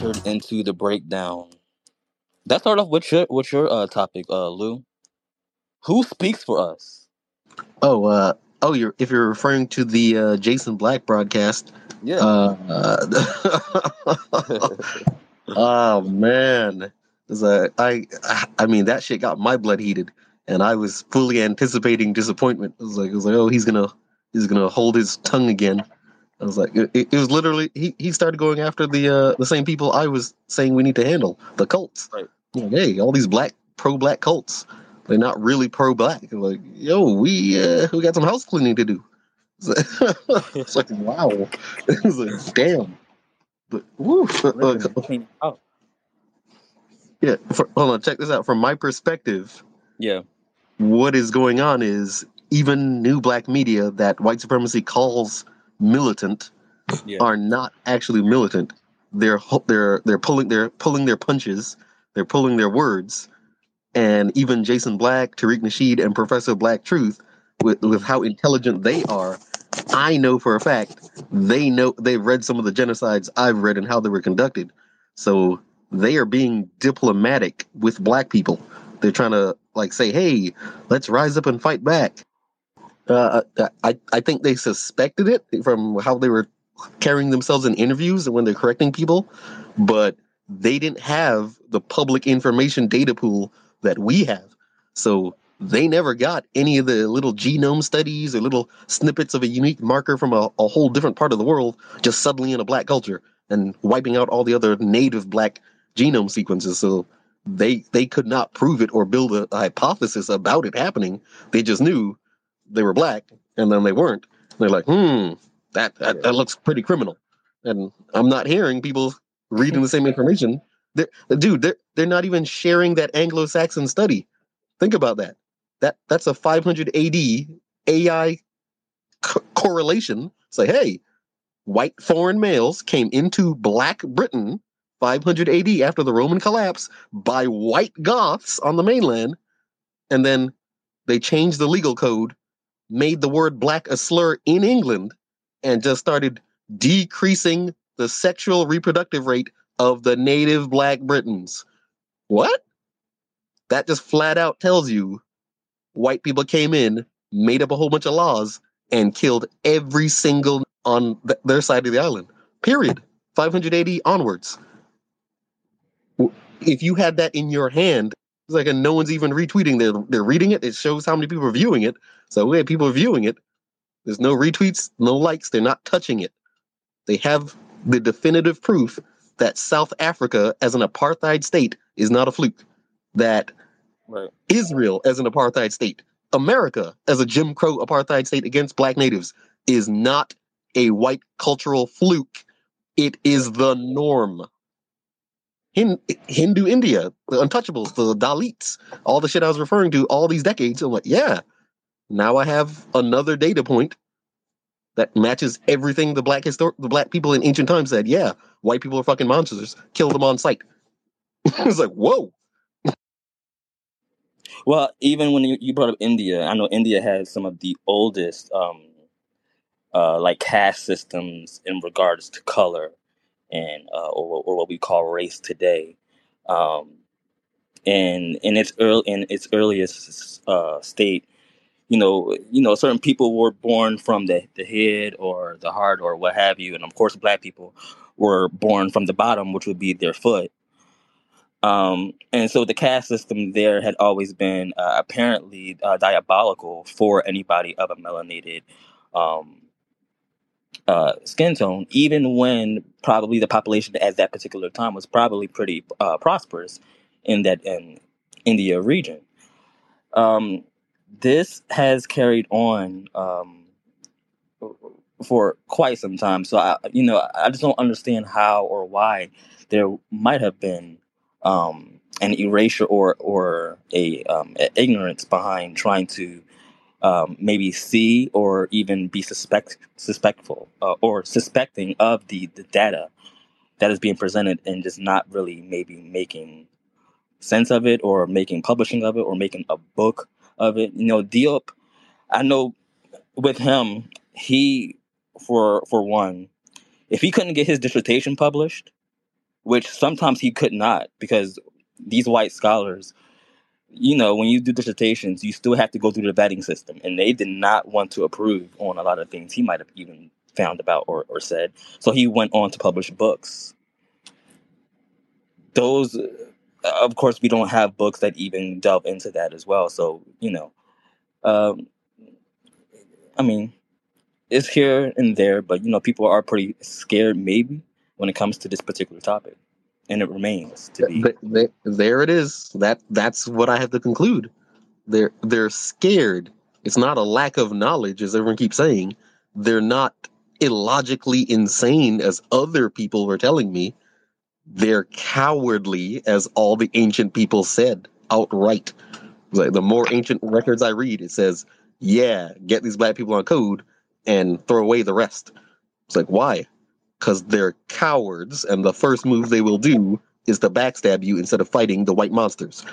entered into the breakdown. Let's start off with your topic, Lou. Who speaks for us? You're if you're referring to the Jason Black broadcast. Yeah. Oh man, I mean that shit got my blood heated, and I was fully anticipating disappointment. I was like, oh, he's gonna hold his tongue again. I was like, it was literally he started going after the same people I was saying we need to handle, the cults. Right. Like, hey, all these pro-black cults, they're not really pro-black. Like, yo, we got some house cleaning to do. It's like, wow. It's like, damn. But woo. Clean out. Yeah, hold on, check this out. From my perspective, Yeah. what is going on is even new black media that white supremacy calls militant Yeah. are not actually militant. They're pulling their punches, they're pulling their words, and even Jason Black, Tariq Nasheed, and Professor Black Truth, with how intelligent they are, I know for a fact they've read some of the genocides I've read and how they were conducted. So they are being diplomatic with black people. They're trying to like say, "Hey, let's rise up and fight back." I think they suspected it from how they were carrying themselves in interviews and when they're correcting people, but they didn't have the public information data pool that we have. So they never got any of the little genome studies or little snippets of a unique marker from a whole different part of the world just suddenly in a black culture and wiping out all the other native black genome sequences. So they could not prove it or build a hypothesis about it happening. They just knew they were black and then they weren't. They're like, that looks pretty criminal. And I'm not hearing people reading the same information. They're not even sharing that Anglo-Saxon study. Think about that. That's a 500 AD AI correlation. Say, hey, white foreign males came into Black Britain 500 AD after the Roman collapse by white Goths on the mainland, and then they changed the legal code, made the word black a slur in England, and just started decreasing the sexual reproductive rate of the native black Britons. What? That just flat out tells you white people came in, made up a whole bunch of laws, and killed every single on their side of the island. Period. 580 onwards. If you had that in your hand, it's like, and no one's even retweeting. They're reading it. It shows how many people are viewing it. So yeah, people are viewing it. There's no retweets, no likes. They're not touching it. They have the definitive proof that South Africa as an apartheid state is not a fluke. That Right. Israel as an apartheid state, America as a Jim Crow apartheid state against black natives is not a white cultural fluke. It is the norm. Hindu India, the untouchables, the Dalits, all the shit I was referring to all these decades. I'm like, yeah, now I have another data point that matches everything the black people in ancient times said. Yeah, white people are fucking monsters. Kill them on sight. It's like, whoa. Well, even when you brought up India, I know India has some of the oldest like caste systems in regards to color and or what we call race today. Um, and in its earliest state, certain people were born from the head or the heart or what have you, and of course, black people were born from the bottom, which would be their foot. And so the caste system there had always been apparently diabolical for anybody of a melanated um, skin tone, even when probably the population at that particular time was probably pretty prosperous in that India region. Um, this has carried on for quite some time. So I just don't understand how or why there might have been an erasure or a ignorance behind trying to maybe see or even be suspectful or suspecting of the data that is being presented and just not really maybe making sense of it or making publishing of it or making a book of it. Diop, I know with him, he for one, if he couldn't get his dissertation published, which sometimes he could not, because these white scholars, when you do dissertations, you still have to go through the vetting system, and they did not want to approve on a lot of things he might have even found about or said. So he went on to publish books. Those, of course, we don't have books that even delve into that as well. So, um, I mean, it's here and there, but people are pretty scared maybe when it comes to this particular topic, and it remains to be. There it is. That's what I have to conclude. They're scared. It's not a lack of knowledge, as everyone keeps saying. They're not illogically insane, as other people were telling me. They're cowardly, as all the ancient people said outright. Like, the more ancient records I read, it says, yeah, get these black people on code and throw away the rest. It's like, why? Because they're cowards, and the first move they will do is to backstab you instead of fighting the white monsters.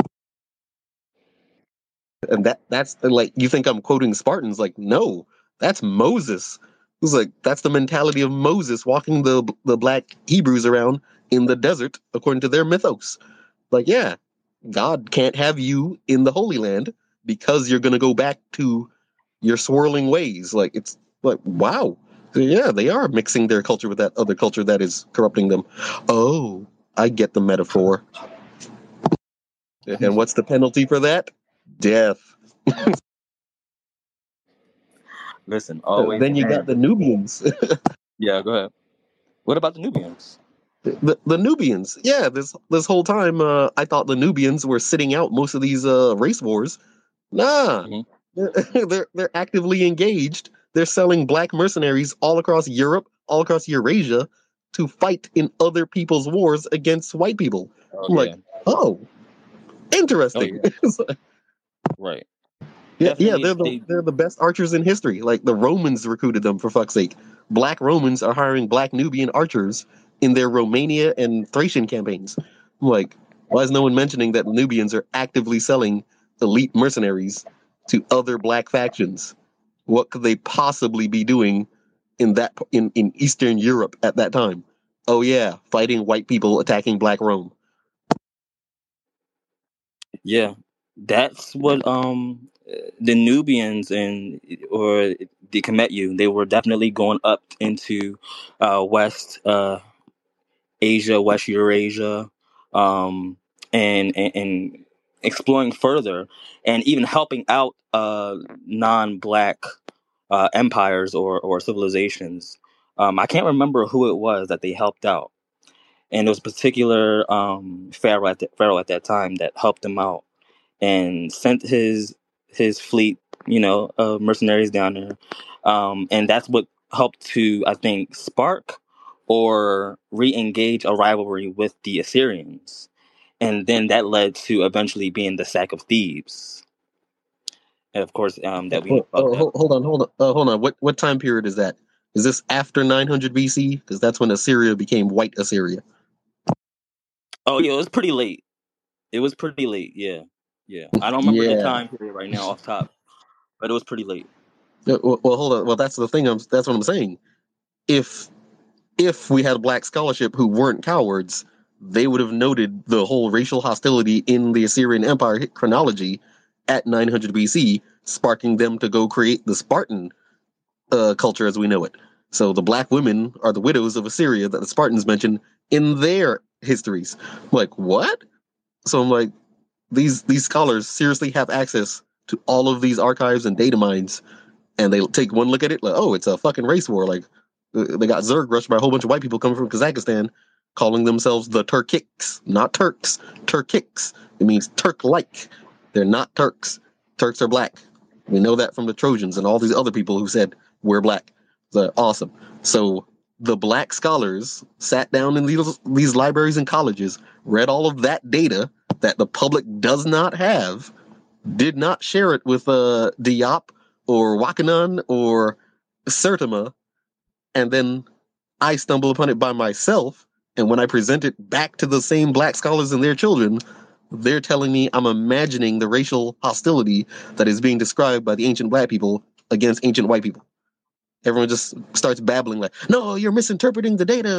And that's like, you think I'm quoting Spartans? Like, no, that's Moses. It's like, that's the mentality of Moses walking the black Hebrews around in the desert, according to their mythos. Like, yeah, God can't have you in the Holy Land because you're going to go back to your swirling ways. Like, it's like, wow. Yeah, they are mixing their culture with that other culture that is corrupting them. Oh, I get the metaphor. And what's the penalty for that? Death. Listen, always. Then you got the Nubians. Yeah, go ahead. What about the Nubians? The Nubians, yeah. This whole time, I thought the Nubians were sitting out most of these race wars. Nah, they're actively engaged. They're selling black mercenaries all across Europe, all across Eurasia, to fight in other people's wars against white people. Oh, I'm like, oh, interesting. yeah. Right. Yeah, Definitely, they're the best archers in history. Like, the Romans recruited them, for fuck's sake. Black Romans are hiring black Nubian archers in their Romania and Thracian campaigns. I'm like, why is no one mentioning that Nubians are actively selling elite mercenaries to other black factions? What could they possibly be doing in Eastern Europe at that time? Oh yeah, fighting white people attacking Black Rome. yeah. That's what the Nubians or the Kemetu, they were definitely going up into West Asia, West Eurasia, um, and exploring further, and even helping out non-black empires or civilizations. I can't remember who it was that they helped out, and there was a particular pharaoh at that time that helped them out and sent his fleet, of mercenaries down there, and that's what helped to, I think, spark or re-engage a rivalry with the Assyrians, and then that led to eventually being the sack of Thebes, and of course, that we know about that. Hold on. What time period is that? Is this after 900 BC? Because that's when Assyria became White Assyria. Oh yeah, it was pretty late. It was pretty late. Yeah, yeah. I don't remember the Yeah. time period right now off top, but it was pretty late. Well, hold on. Well, that's the thing. That's what I'm saying. If we had black scholarship who weren't cowards, they would have noted the whole racial hostility in the Assyrian Empire chronology at 900 BC, sparking them to go create the Spartan culture as we know it. So the black women are the widows of Assyria that the Spartans mention in their histories. I'm like, what? So I'm like, these scholars seriously have access to all of these archives and data mines, and they take one look at it like, oh, it's a fucking race war. Like, they got Zerg rushed by a whole bunch of white people coming from Kazakhstan, calling themselves the Turkics, not Turks. Turkics. It means Turk-like. They're not Turks. Turks are black. We know that from the Trojans and all these other people who said we're black. So, awesome. So the black scholars sat down in these libraries and colleges, read all of that data that the public does not have, did not share it with Diop or Wakanan or Sertima, and then I stumble upon it by myself. And when I present it back to the same black scholars and their children, they're telling me I'm imagining the racial hostility that is being described by the ancient black people against ancient white people. Everyone just starts babbling like, no, you're misinterpreting the data. Like,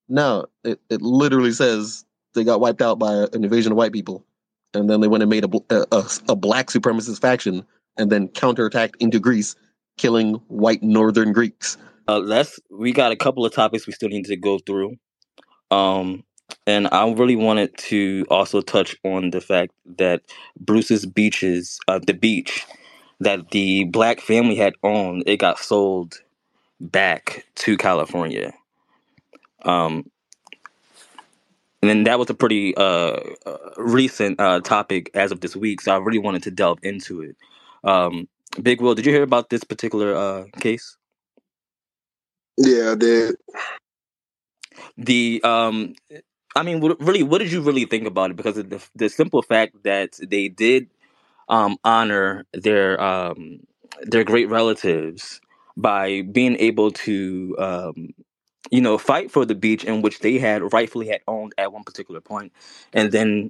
No, it literally says they got wiped out by an invasion of white people, and then they went and made a black supremacist faction, and then counterattacked into Greece, killing white northern Greeks. We got a couple of topics we still need to go through. Um, and I really wanted to also touch on the fact that Bruce's Beaches, the beach that the black family had owned, it got sold back to California. Um, and then that was a pretty recent topic as of this week, so I really wanted to delve into it. Um, Big Will, did you hear about this particular case? Yeah, I did. The I mean, really, what did you really think about it? Because of the simple fact that they did honor their great relatives by being able to fight for the beach in which they had rightfully had owned at one particular point, and then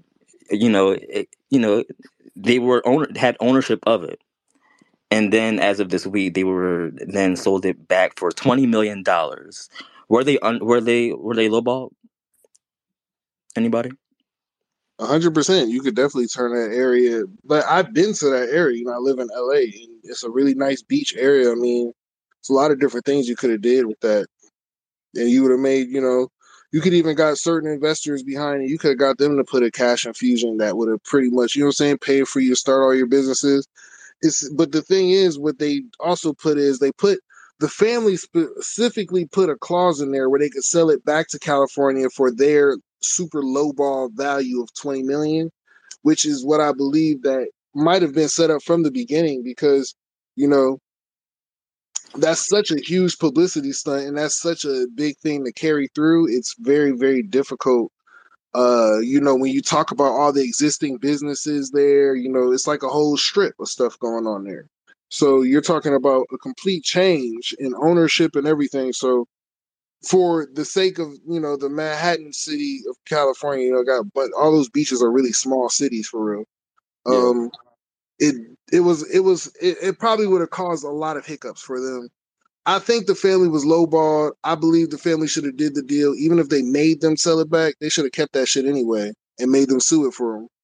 they had ownership of it, and then as of this week they were then sold it back for $20 million. Were they lowball? Anybody? 100%. You could definitely turn that area. But I've been to that area. I live in LA, and it's a really nice beach area. I mean, it's a lot of different things you could have did with that, and you would have made. You could even got certain investors behind it. You could have got them to put a cash infusion that would have pretty much, paid for you to start all your businesses. But the thing is, what they also put is the family specifically put a clause in there where they could sell it back to California for their super lowball value of 20 million, which is what I believe that might have been set up from the beginning because, you know, that's such a huge publicity stunt and that's such a big thing to carry through. It's very, very difficult. When you talk about all the existing businesses there, it's like a whole strip of stuff going on there. So you're talking about a complete change in ownership and everything. So for the sake of, the Manhattan city of California, but all those beaches are really small cities for real. Yeah. Um, it it probably would have caused a lot of hiccups for them. I think the family was lowballed. I believe the family should have did the deal. Even if they made them sell it back, they should have kept that shit anyway and made them sue it for them.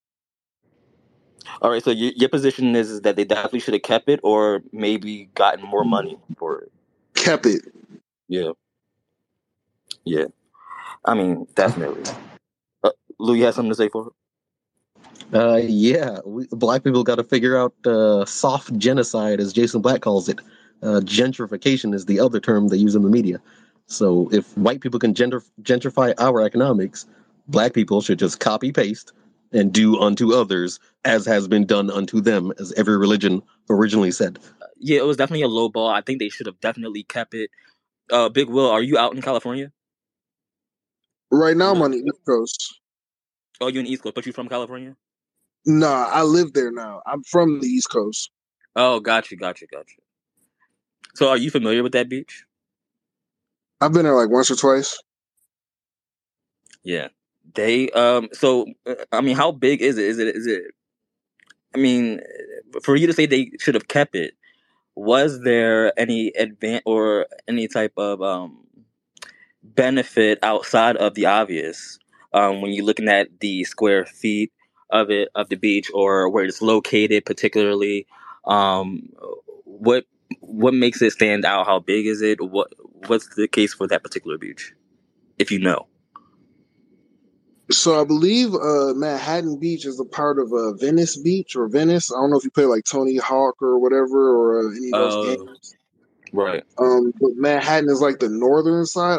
All right. So your position is that they definitely should have kept it, or maybe gotten more money for it. Kept it. Yeah. Yeah. I mean, definitely. Lou, you had something to say for it? Yeah, black people got to figure out soft genocide, as Jason Black calls it. Gentrification is the other term they use in the media. So if white people can gentrify our economics, black people should just copy paste and do unto others as has been done unto them, as every religion originally said. Yeah, it was definitely a low ball. I think they should have definitely kept it. Big Will, are you out in California? Right now, I'm No. on the East Coast. Oh, you in East Coast, but you from California? Nah, I live there now. I'm from the East Coast. Oh, got you. So, are you familiar with that beach? I've been there like once or twice. Yeah. They So, I mean, how big is it? Is it? I mean, for you to say they should have kept it, was there any or any type of benefit outside of the obvious when you're looking at the square feet of the beach or where it's located particularly? um what what makes it stand out? How big is it? What's the case for that particular beach, if you know? So I believe Manhattan Beach is a part of Venice Beach or Venice. I don't know if you play like Tony Hawk or whatever or any of those uh games. right. But Manhattan is like the northern side.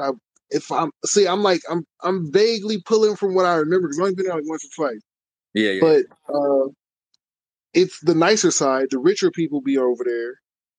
I'm vaguely pulling from what I remember because I've only been there like once or twice. Yeah. But it's the nicer side. The richer people be over there.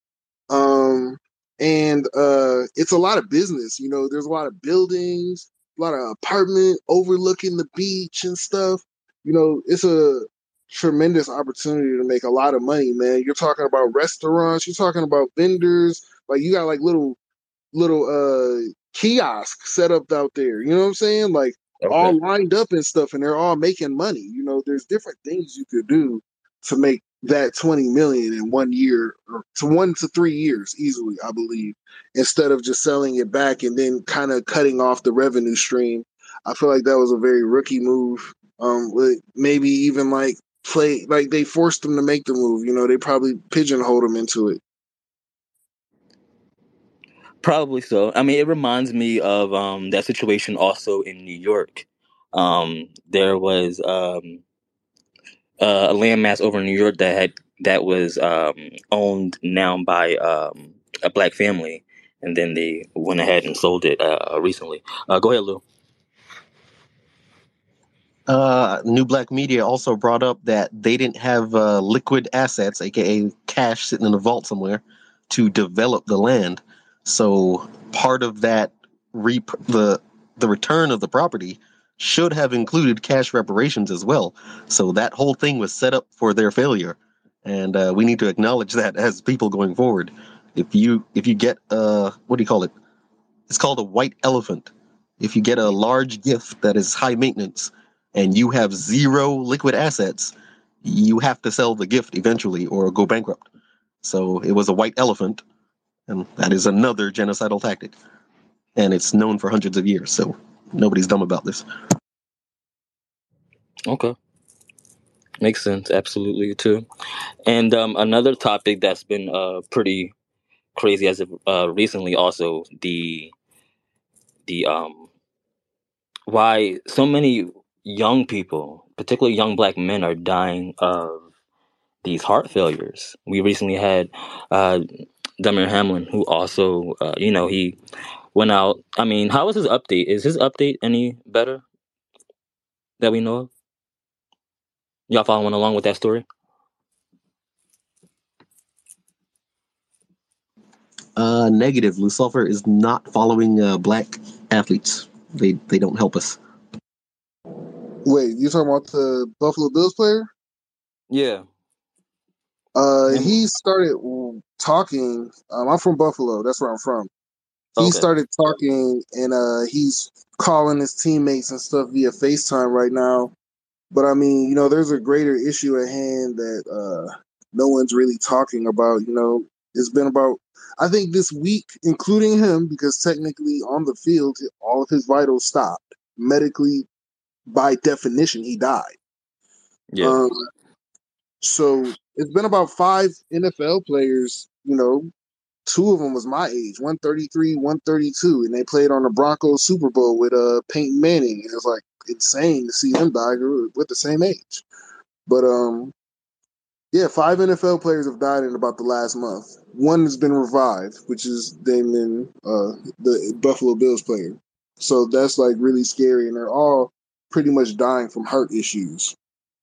And it's a lot of business. There's a lot of buildings, a lot of apartment overlooking the beach and stuff. It's a tremendous opportunity to make a lot of money, man. You're talking about restaurants, you're talking about vendors, like you got like little kiosks set up out there. You know what I'm saying? Like Okay. all lined up and stuff, and they're all making money. There's different things you could do to make that 20 million in 1 year, or to 1 to 3 years easily, I believe, instead of just selling it back and then kind of cutting off the revenue stream. I feel like that was a very rookie move. Maybe even like play like they forced them to make the move. They probably pigeonholed them into it. Probably so. I mean, it reminds me of that situation also in New York. There was a landmass over in New York that was owned now by a black family, and then they went ahead and sold it recently. Go ahead, Lou. New Black Media also brought up that they didn't have liquid assets, aka cash, sitting in a vault somewhere to develop the land. So part of that the return of the property should have included cash reparations as well. So that whole thing was set up for their failure, and we need to acknowledge that as people going forward. If you get what do you call it? It's called a white elephant. If you get a large gift that is high maintenance and you have zero liquid assets, you have to sell the gift eventually or go bankrupt. So it was a white elephant, and that is another genocidal tactic. And it's known for hundreds of years, so nobody's dumb about this. Okay, makes sense. Absolutely too. And another topic that's been pretty crazy as of recently, also the why so many young people, particularly young black men, are dying of these heart failures. We recently had uh, Demar Hamlin, who also, he went out. I mean, how is his update? Is his update any better that we know of? Y'all following along with that story? Negative. Lucifer is not following black athletes. They don't help us. Wait, you talking about the Buffalo Bills player? Yeah. He started talking. I'm from Buffalo. That's where I'm from. He Okay. started talking, and he's calling his teammates and stuff via FaceTime right now. But I mean, there's a greater issue at hand that no one's really talking about. It's been about, I think, this week, including him, because technically on the field, all of his vitals stopped. Medically, by definition, he died. Yeah. Um, so it's been about 5 NFL players. Two of them was my age, 133, 132, and they played on the Broncos Super Bowl with Peyton Manning. It was like insane to see them die with the same age. But yeah, 5 NFL players have died in about the last month. One has been revived, which is Damon, the Buffalo Bills player. So that's like really scary, and they're all pretty much dying from heart issues.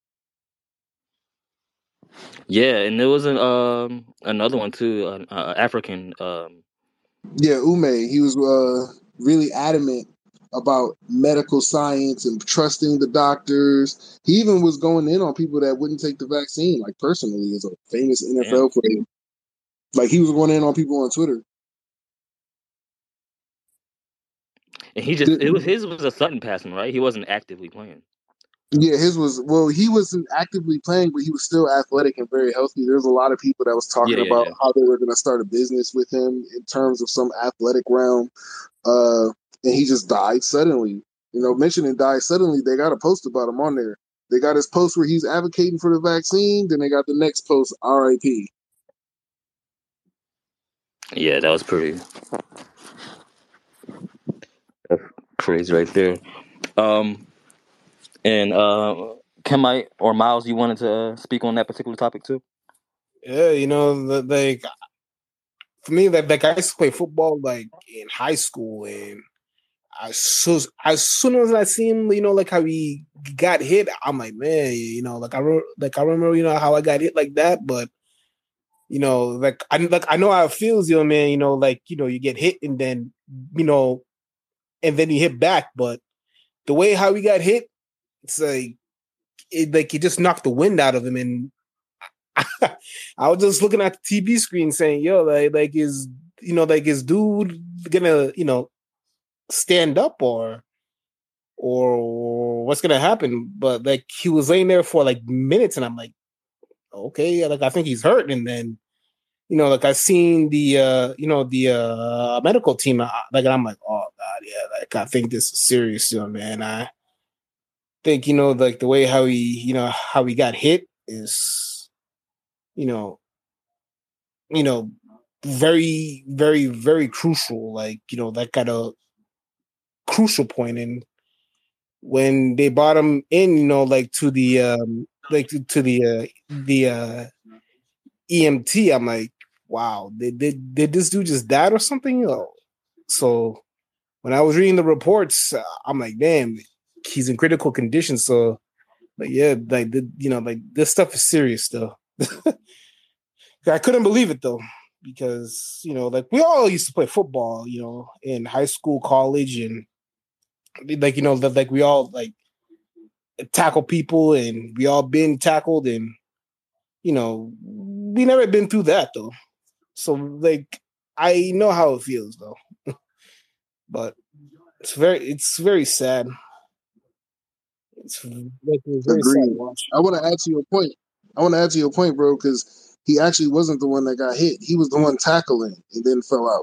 Yeah, and there was another one too, African. Yeah, Ume, he was really adamant about medical science and trusting the doctors. He even was going in on people that wouldn't take the vaccine, like personally, as a famous Damn. NFL player. Like he was going in on people on Twitter. And his was a sudden passing, right? He wasn't actively playing. Yeah, his was, well, he wasn't actively playing, but he was still athletic and very healthy. There's a lot of people that was Yeah, talking yeah, about yeah. how they were going to start a business with him in terms of some athletic realm. Uh, and he just died suddenly. Mentioning died suddenly, they got a post about him on there. They got his post where he's advocating for the vaccine. Then they got the next post, RIP. Yeah, that was pretty that's crazy right there. Um, and Can I or Miles, you wanted to speak on that particular topic too? Yeah, like for me, like I used to play football like in high school, and as soon as I seen, like how he got hit, I'm like, man, I remember, how I got hit like that, but I know how it feels, man, you get hit you know, and then you hit back, but the way how he got hit, it's like it just knocked the wind out of him, and I was just looking at the TV screen saying, yo, like is dude gonna, stand up or what's gonna happen? But like he was laying there for like minutes, and I'm like, okay, like I think he's hurt, and then like I seen the medical team, like, and I'm like, oh god, yeah, like I think this is serious, man. I think like the way how he got hit is you know you know very very very crucial, like that kind of crucial point. And when they brought him in, like to the to the EMT, I'm like, wow, did this dude just die or something? So when I was reading the reports, I'm like, damn, he's in critical condition. So, like, yeah, like like this stuff is serious though. I couldn't believe it though, because like we all used to play football, in high school, college, and like like we all like tackle people, and we all been tackled, and we never been through that though. So like I know how it feels though, but it's very sad. It's like very sad to Agreed. watch. I want to add to your point. I want to add to your point, bro, because he actually wasn't the one that got hit. He was the one tackling and then fell out.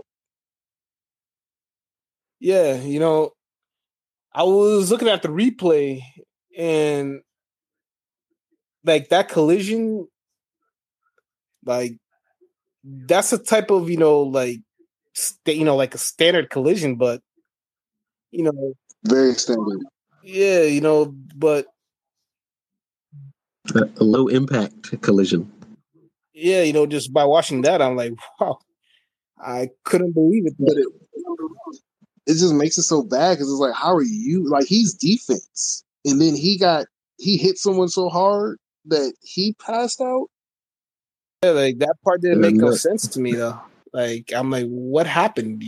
Yeah, I was looking at the replay, and like that collision, like that's a type of like like a standard collision, but Very standard. yeah, but A low impact collision. yeah, just by watching that, I'm like, wow, I couldn't believe it. But it just makes it so bad because it's like, how are you? Like, he's defense, and then he hit someone so hard that he passed out. Yeah, like that part didn't make no No, sense to me though. Like I'm like, what happened?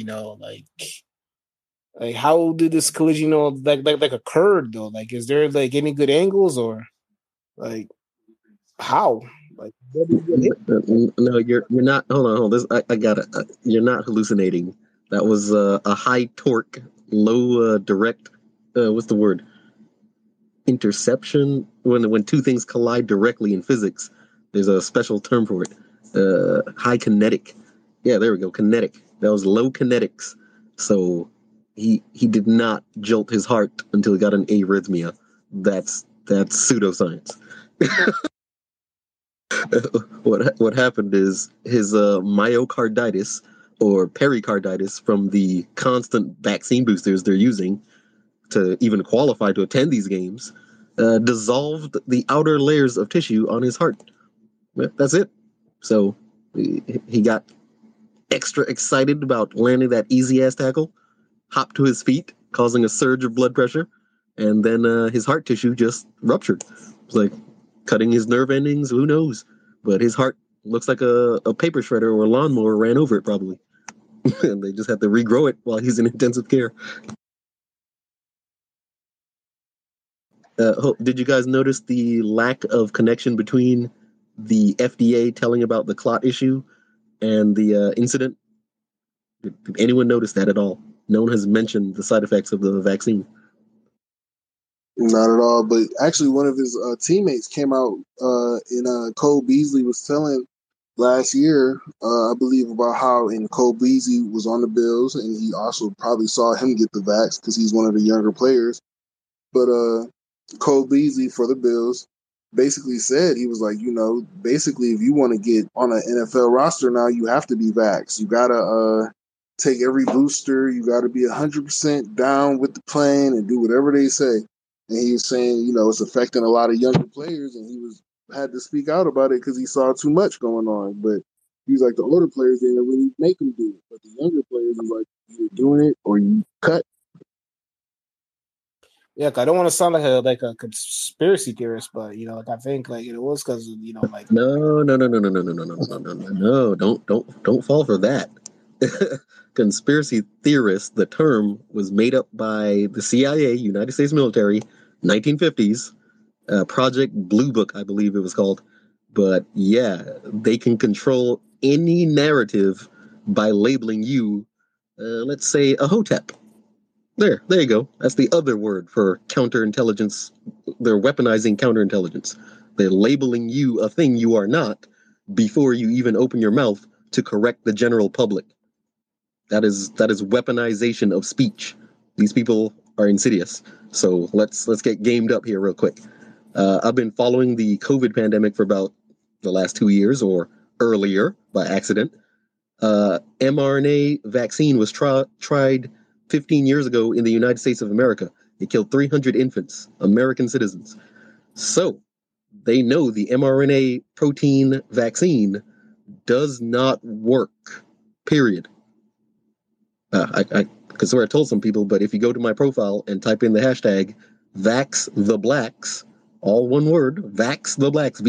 Like how did this collision, like occurred though? Like, is there like any good angles, or like how? Like, where did you get hit? no, you're not. Hold on. This I got it. You're not hallucinating. That was a high torque, low direct. What's the word? Interception. When two things collide directly in physics, there's a special term for it. High kinetic. Yeah, there we go. Kinetic. That was low kinetics. So he did not jolt his heart until he got an arrhythmia. That's pseudoscience. What happened is his myocarditis or pericarditis from the constant vaccine boosters they're using to even qualify to attend these games dissolved the outer layers of tissue on his heart. That's it. So he got extra excited about landing that easy ass tackle, hopped to his feet, causing a surge of blood pressure, and then his heart tissue just ruptured. It's like cutting his nerve endings, who knows? But his heart looks like a paper shredder or a lawnmower ran over it, probably. And they just had to regrow it while he's in intensive care. Did you guys notice the lack of connection between the FDA telling about the clot issue and the incident? Did anyone notice that at all? No one has mentioned the side effects of the vaccine. Not at all. But actually, one of his teammates came out Cole Beasley was telling last year, I believe, about how Cole Beasley was on the Bills, and he also probably saw him get the vax because he's one of the younger players. But Cole Beasley for the Bills basically said, he was like, basically, if you want to get on an NFL roster now, you have to be vaxxed. You gotta take every booster. You got to be 100% down with the plan and do whatever they say. And he was saying, it's affecting a lot of younger players, and he had to speak out about it because he saw too much going on. But he was like, the older players didn't really make him do it, but the younger players was like, you're doing it or you cut. Yeah, I don't want to sound like a conspiracy theorist, but like I think like it was because like No, don't fall for that. Conspiracy theorist, the term was made up by the CIA, United States military, 1950s, Project Blue Book, I believe it was called. But yeah, they can control any narrative by labeling you, let's say, a hotep. There you go. That's the other word for counterintelligence. They're weaponizing counterintelligence. They're labeling you a thing you are not before you even open your mouth to correct the general public. That is weaponization of speech. These people are insidious. So let's get gamed up here real quick. I've been following the COVID pandemic for about the last 2 years or earlier by accident. mRNA vaccine was tried 15 years ago in the United States of America. It killed 300 infants, American citizens. So they know the mRNA protein vaccine does not work, period. I could swear I told some people, but if you go to my profile and type in the hashtag #VaxTheBlacks, all one word, VaxTheBlacks,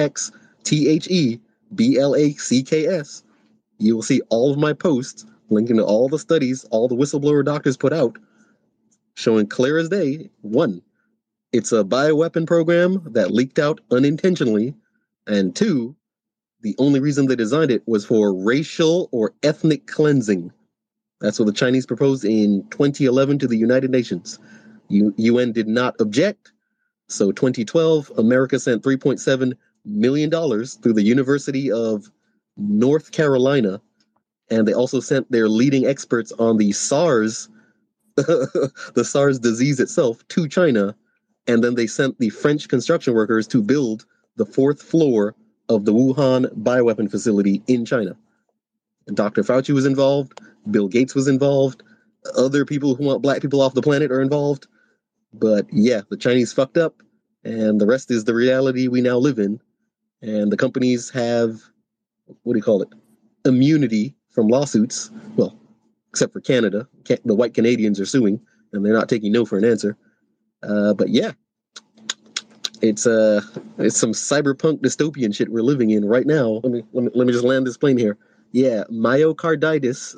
VaxTheBlacks, you will see all of my posts linking to all the studies all the whistleblower doctors put out, showing clear as day, one, it's a bioweapon program that leaked out unintentionally, and two, the only reason they designed it was for racial or ethnic cleansing. That's what the Chinese proposed in 2011 to the United Nations. UN did not object. So 2012, America sent $3.7 million through the University of North Carolina. And they also sent their leading experts on the SARS, the SARS disease itself, to China. And then they sent the French construction workers to build the 4th floor of the Wuhan bioweapon facility in China. Dr. Fauci was involved. Bill Gates was involved. Other people who want black people off the planet are involved. But yeah, the Chinese fucked up, and the rest is the reality we now live in. And the companies have, what do you call it, immunity from lawsuits. Well, except for Canada. The white Canadians are suing, and they're not taking no for an answer. But yeah, it's some cyberpunk dystopian shit we're living in right now. Let me just land this plane here. Yeah, myocarditis,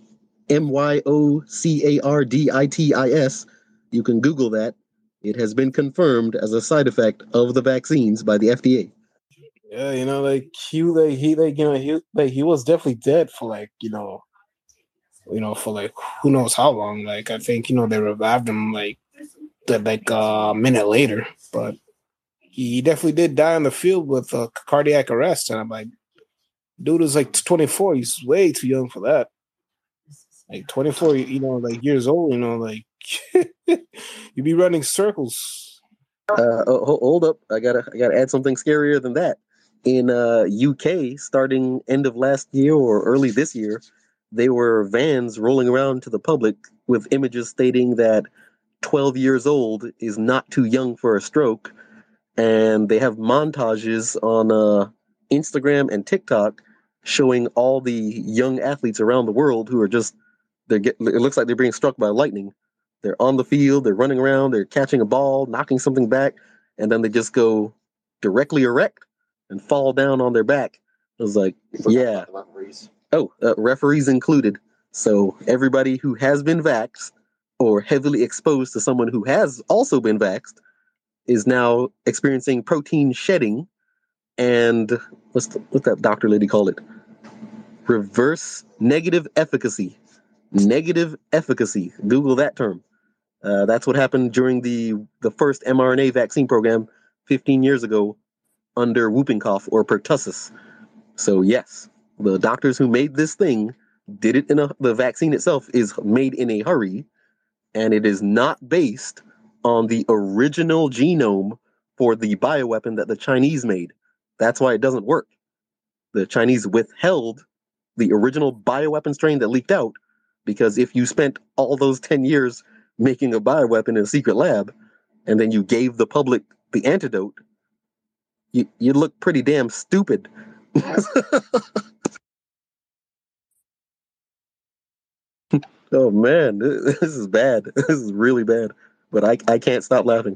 MYOCARDITIS. You can Google that. It has been confirmed as a side effect of the vaccines by the FDA. Yeah, he was definitely dead for for who knows how long. Like, I think they revived him a minute later, but he definitely did die on the field with cardiac arrest. And I'm like, dude is like 24. He's way too young for that. Like 24, years old. You'd be running circles. Hold up, I gotta add something scarier than that. In UK, starting end of last year or early this year, they were vans rolling around to the public with images stating that 12 years old is not too young for a stroke, and they have montages on Instagram and TikTok showing all the young athletes around the world who are just it looks like they're being struck by lightning. They're on the field, they're running around, they're catching a ball, knocking something back, and then they just go directly erect and fall down on their back. I was like, yeah. Referees included. So everybody who has been vaxxed or heavily exposed to someone who has also been vaxxed is now experiencing protein shedding and what's that doctor lady called it? Reverse negative efficacy. Negative efficacy. Google that term. That's what happened during the first mRNA vaccine program 15 years ago under whooping cough or pertussis. So yes, the doctors who made this thing did it the vaccine itself is made in a hurry, and it is not based on the original genome for the bioweapon that the Chinese made. That's why it doesn't work. The Chinese withheld the original bioweapon strain that leaked out, because if you spent all those 10 years making a bioweapon in a secret lab, and then you gave the public the antidote, you look pretty damn stupid. Oh man, this is bad. This is really bad. But I can't stop laughing.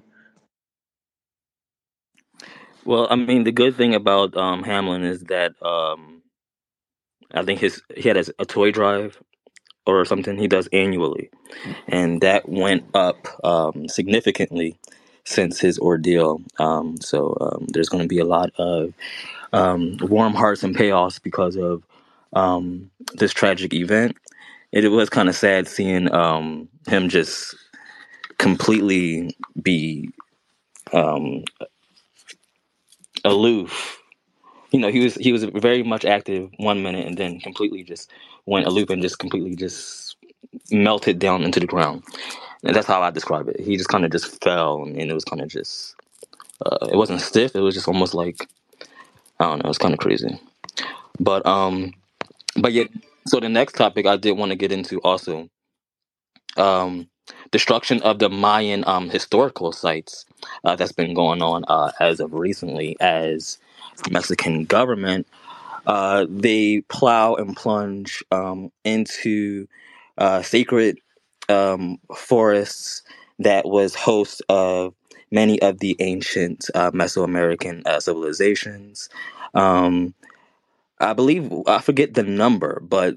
Well, I mean, the good thing about Hamlin is that I think he had a toy drive or something he does annually, and that went up significantly since his ordeal. So there's going to be a lot of warm hearts and payoffs because of this tragic event. It was kind of sad seeing him just completely be aloof. You know, he was very much active 1 minute and then completely just went aloof and just completely just melted down into the ground. And that's how I describe it. He just kind of just fell, and it was kind of just it wasn't stiff. It was just almost like, I don't know. It's kind of crazy. But yeah. So the next topic I did want to get into also, um, destruction of the Mayan historical sites that's been going on as of recently, as Mexican government they plow and plunge into sacred forests that was host of many of the ancient Mesoamerican civilizations. Um, I believe, I forget the number, but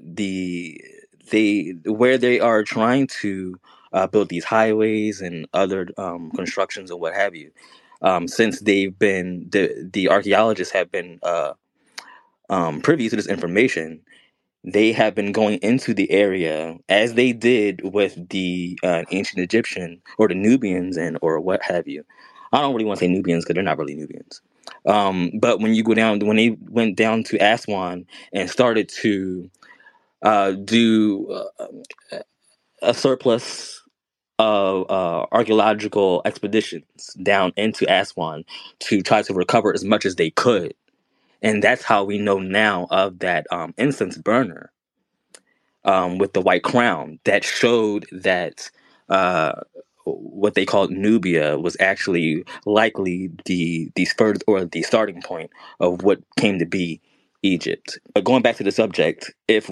they where they are trying to build these highways and other constructions or what have you. Since the archaeologists have been privy to this information, they have been going into the area as they did with the ancient Egyptian or the Nubians and or what have you. I don't really want to say Nubians because they're not really Nubians. But when you go down, when they went down to Aswan and started to do a surplus of archaeological expeditions down into Aswan to try to recover as much as they could, and that's how we know now of that incense burner with the white crown that showed that uh, what they called Nubia was actually likely the spur or the starting point of what came to be Egypt. But going back to the subject,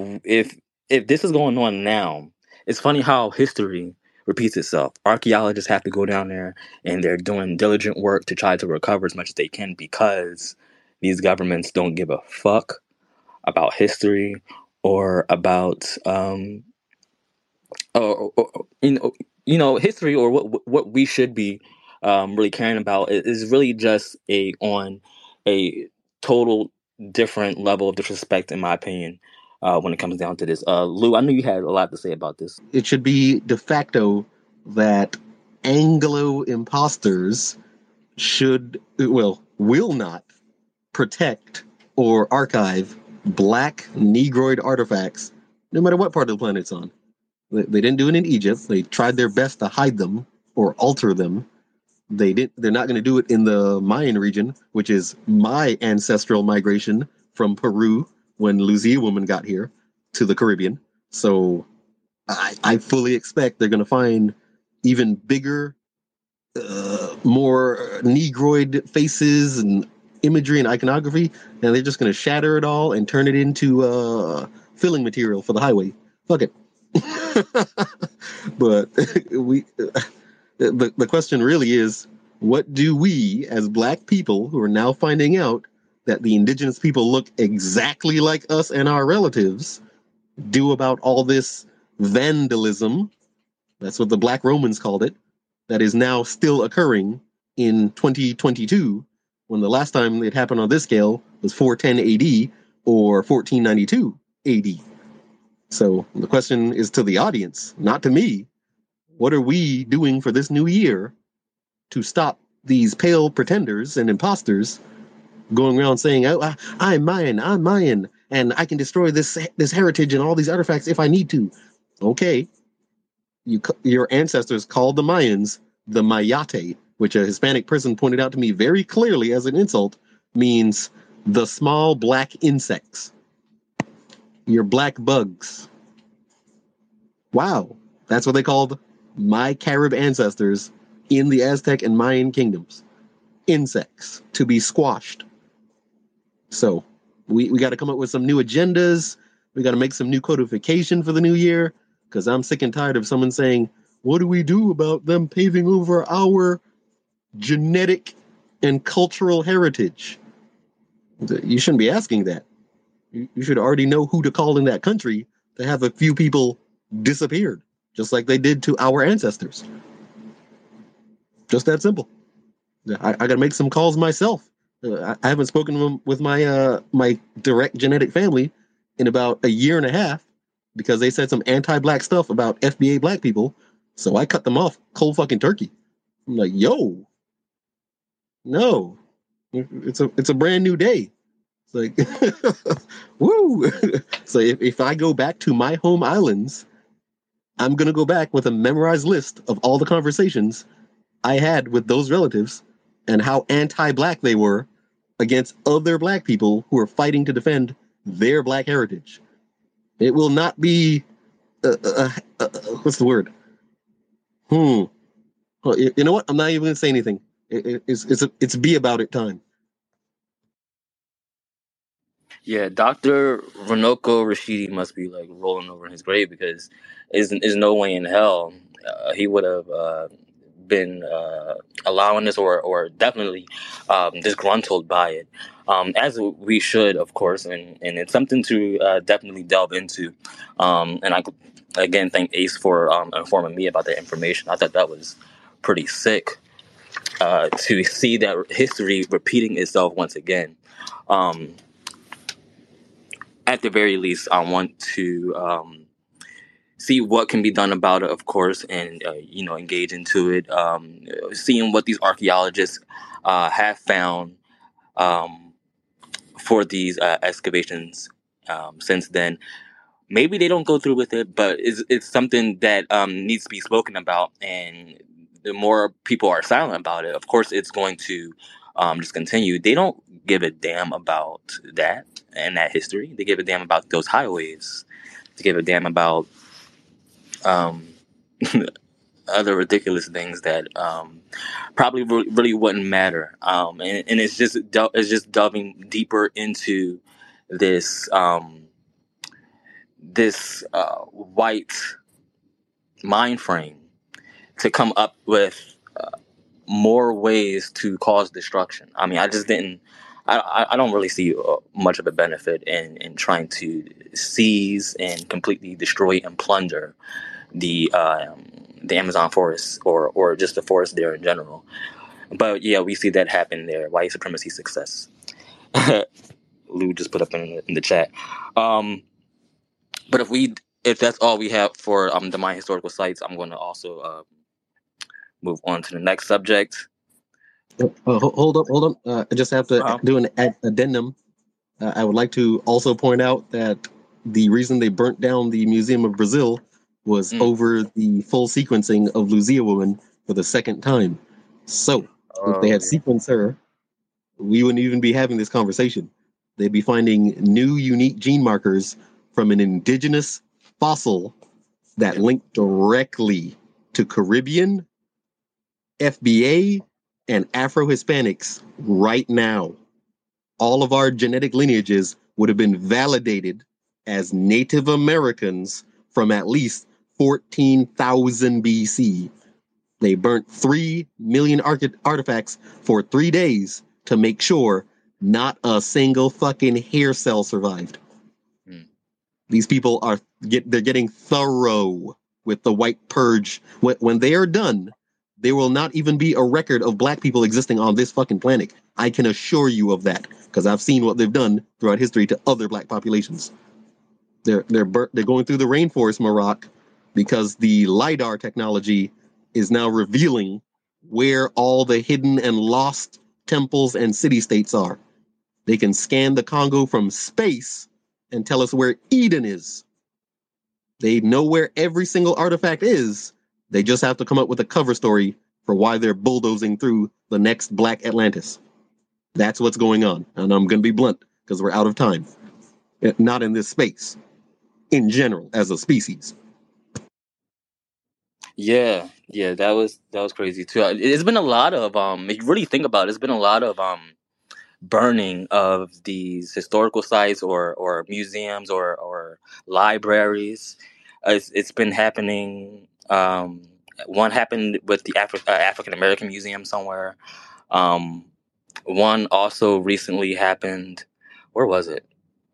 if this is going on now, it's funny how history repeats itself. Archaeologists have to go down there and they're doing diligent work to try to recover as much as they can because these governments don't give a fuck about history or about history, or what we should be really caring about is really just a total different level of disrespect, in my opinion, when it comes down to this. Lou, I knew you had a lot to say about this. It should be de facto that Anglo imposters will not protect or archive black Negroid artifacts, no matter what part of the planet it's on. They didn't do it in Egypt. They tried their best to hide them or alter them. They're not going to do it in the Mayan region, which is my ancestral migration from Peru when Lucia woman got here to the Caribbean. So I fully expect they're going to find even bigger, more Negroid faces and imagery and iconography, and they're just going to shatter it all and turn it into filling material for the highway. Fuck it. But the question really is, what do we as black people who are now finding out that the indigenous people look exactly like us and our relatives do about all this vandalism? That's what the Black Romans called it. That is now still occurring in 2022, when the last time it happened on this scale was 410 AD or 1492 AD. So the question is to the audience, not to me. What are we doing for this new year to stop these pale pretenders and imposters going around saying, "Oh, I'm Mayan, and I can destroy this heritage and all these artifacts if I need to"? Okay, your ancestors called the Mayans the Mayate, which a Hispanic person pointed out to me very clearly as an insult, means the small black insects. Your black bugs. Wow, that's what they called my Carib ancestors in the Aztec and Mayan kingdoms. Insects to be squashed. So we got to come up with some new agendas. We got to make some new codification for the new year, because I'm sick and tired of someone saying, what do we do about them paving over our genetic and cultural heritage? You shouldn't be asking that. You should already know who to call in that country to have a few people disappeared, just like they did to our ancestors. Just that simple. I got to make some calls myself. I haven't spoken with my my direct genetic family in about a year and a half because they said some anti-black stuff about FBA black people. So I cut them off cold fucking turkey. I'm like, yo, no, It's a brand new day. It's like, woo! So if I go back to my home islands, I'm gonna go back with a memorized list of all the conversations I had with those relatives and how anti-black they were against other black people who are fighting to defend their black heritage. It will not be what's the word? Well, you know what? I'm not even gonna say anything. It's be about it time. Yeah, Dr. Runoko Rashidi must be like rolling over in his grave because is no way in hell he would have been allowing this or definitely disgruntled by it, as we should, of course, and it's something to definitely delve into. And I again thank Ace for informing me about that information. I thought that was pretty sick to see that history repeating itself once again. Um, at the very least, I want to see what can be done about it, of course, and engage into it. Seeing what these archaeologists have found for these excavations since then. Maybe they don't go through with it, but it's something that needs to be spoken about, and the more people are silent about it, of course, it's going to just continue. They don't give a damn about that and that history. They give a damn about those highways. They give a damn about um, other ridiculous things that probably really wouldn't matter. And it's just delving deeper into this white mind frame to come up with more ways to cause destruction. I mean, I just didn't. I don't really see much of a benefit in trying to seize and completely destroy and plunder the Amazon forest or just the forest there in general. But yeah, we see that happen there. White supremacy success. Lou just put up in the chat. But if that's all we have for the Mayan historical sites, I'm going to also move on to the next subject. Hold up. I just have to do an addendum. I would like to also point out that the reason they burnt down the Museum of Brazil was over the full sequencing of Luzia Woman for the second time. So, if they had sequenced her, we wouldn't even be having this conversation. They'd be finding new unique gene markers from an indigenous fossil that linked directly to Caribbean, FBA, and Afro-Hispanics right now. All of our genetic lineages would have been validated as Native Americans from at least 14,000 BC. They burnt 3 million artifacts for 3 days to make sure not a single fucking hair cell survived. These people they're getting thorough with the white purge. When they are done, there will not even be a record of black people existing on this fucking planet. I can assure you of that because I've seen what they've done throughout history to other black populations. They're going through the rainforest, Maroc, because the LiDAR technology is now revealing where all the hidden and lost temples and city-states are. They can scan the Congo from space and tell us where Eden is. They know where every single artifact is. They just have to come up with a cover story for why they're bulldozing through the next Black Atlantis. That's what's going on. And I'm going to be blunt because we're out of time. Not in this space. In general, as a species. Yeah, that was crazy too. It's been a lot of if you really think about it, it's been a lot of burning of these historical sites or museums or libraries. It's been happening. One happened with the African American Museum somewhere. One also recently happened. Where was it?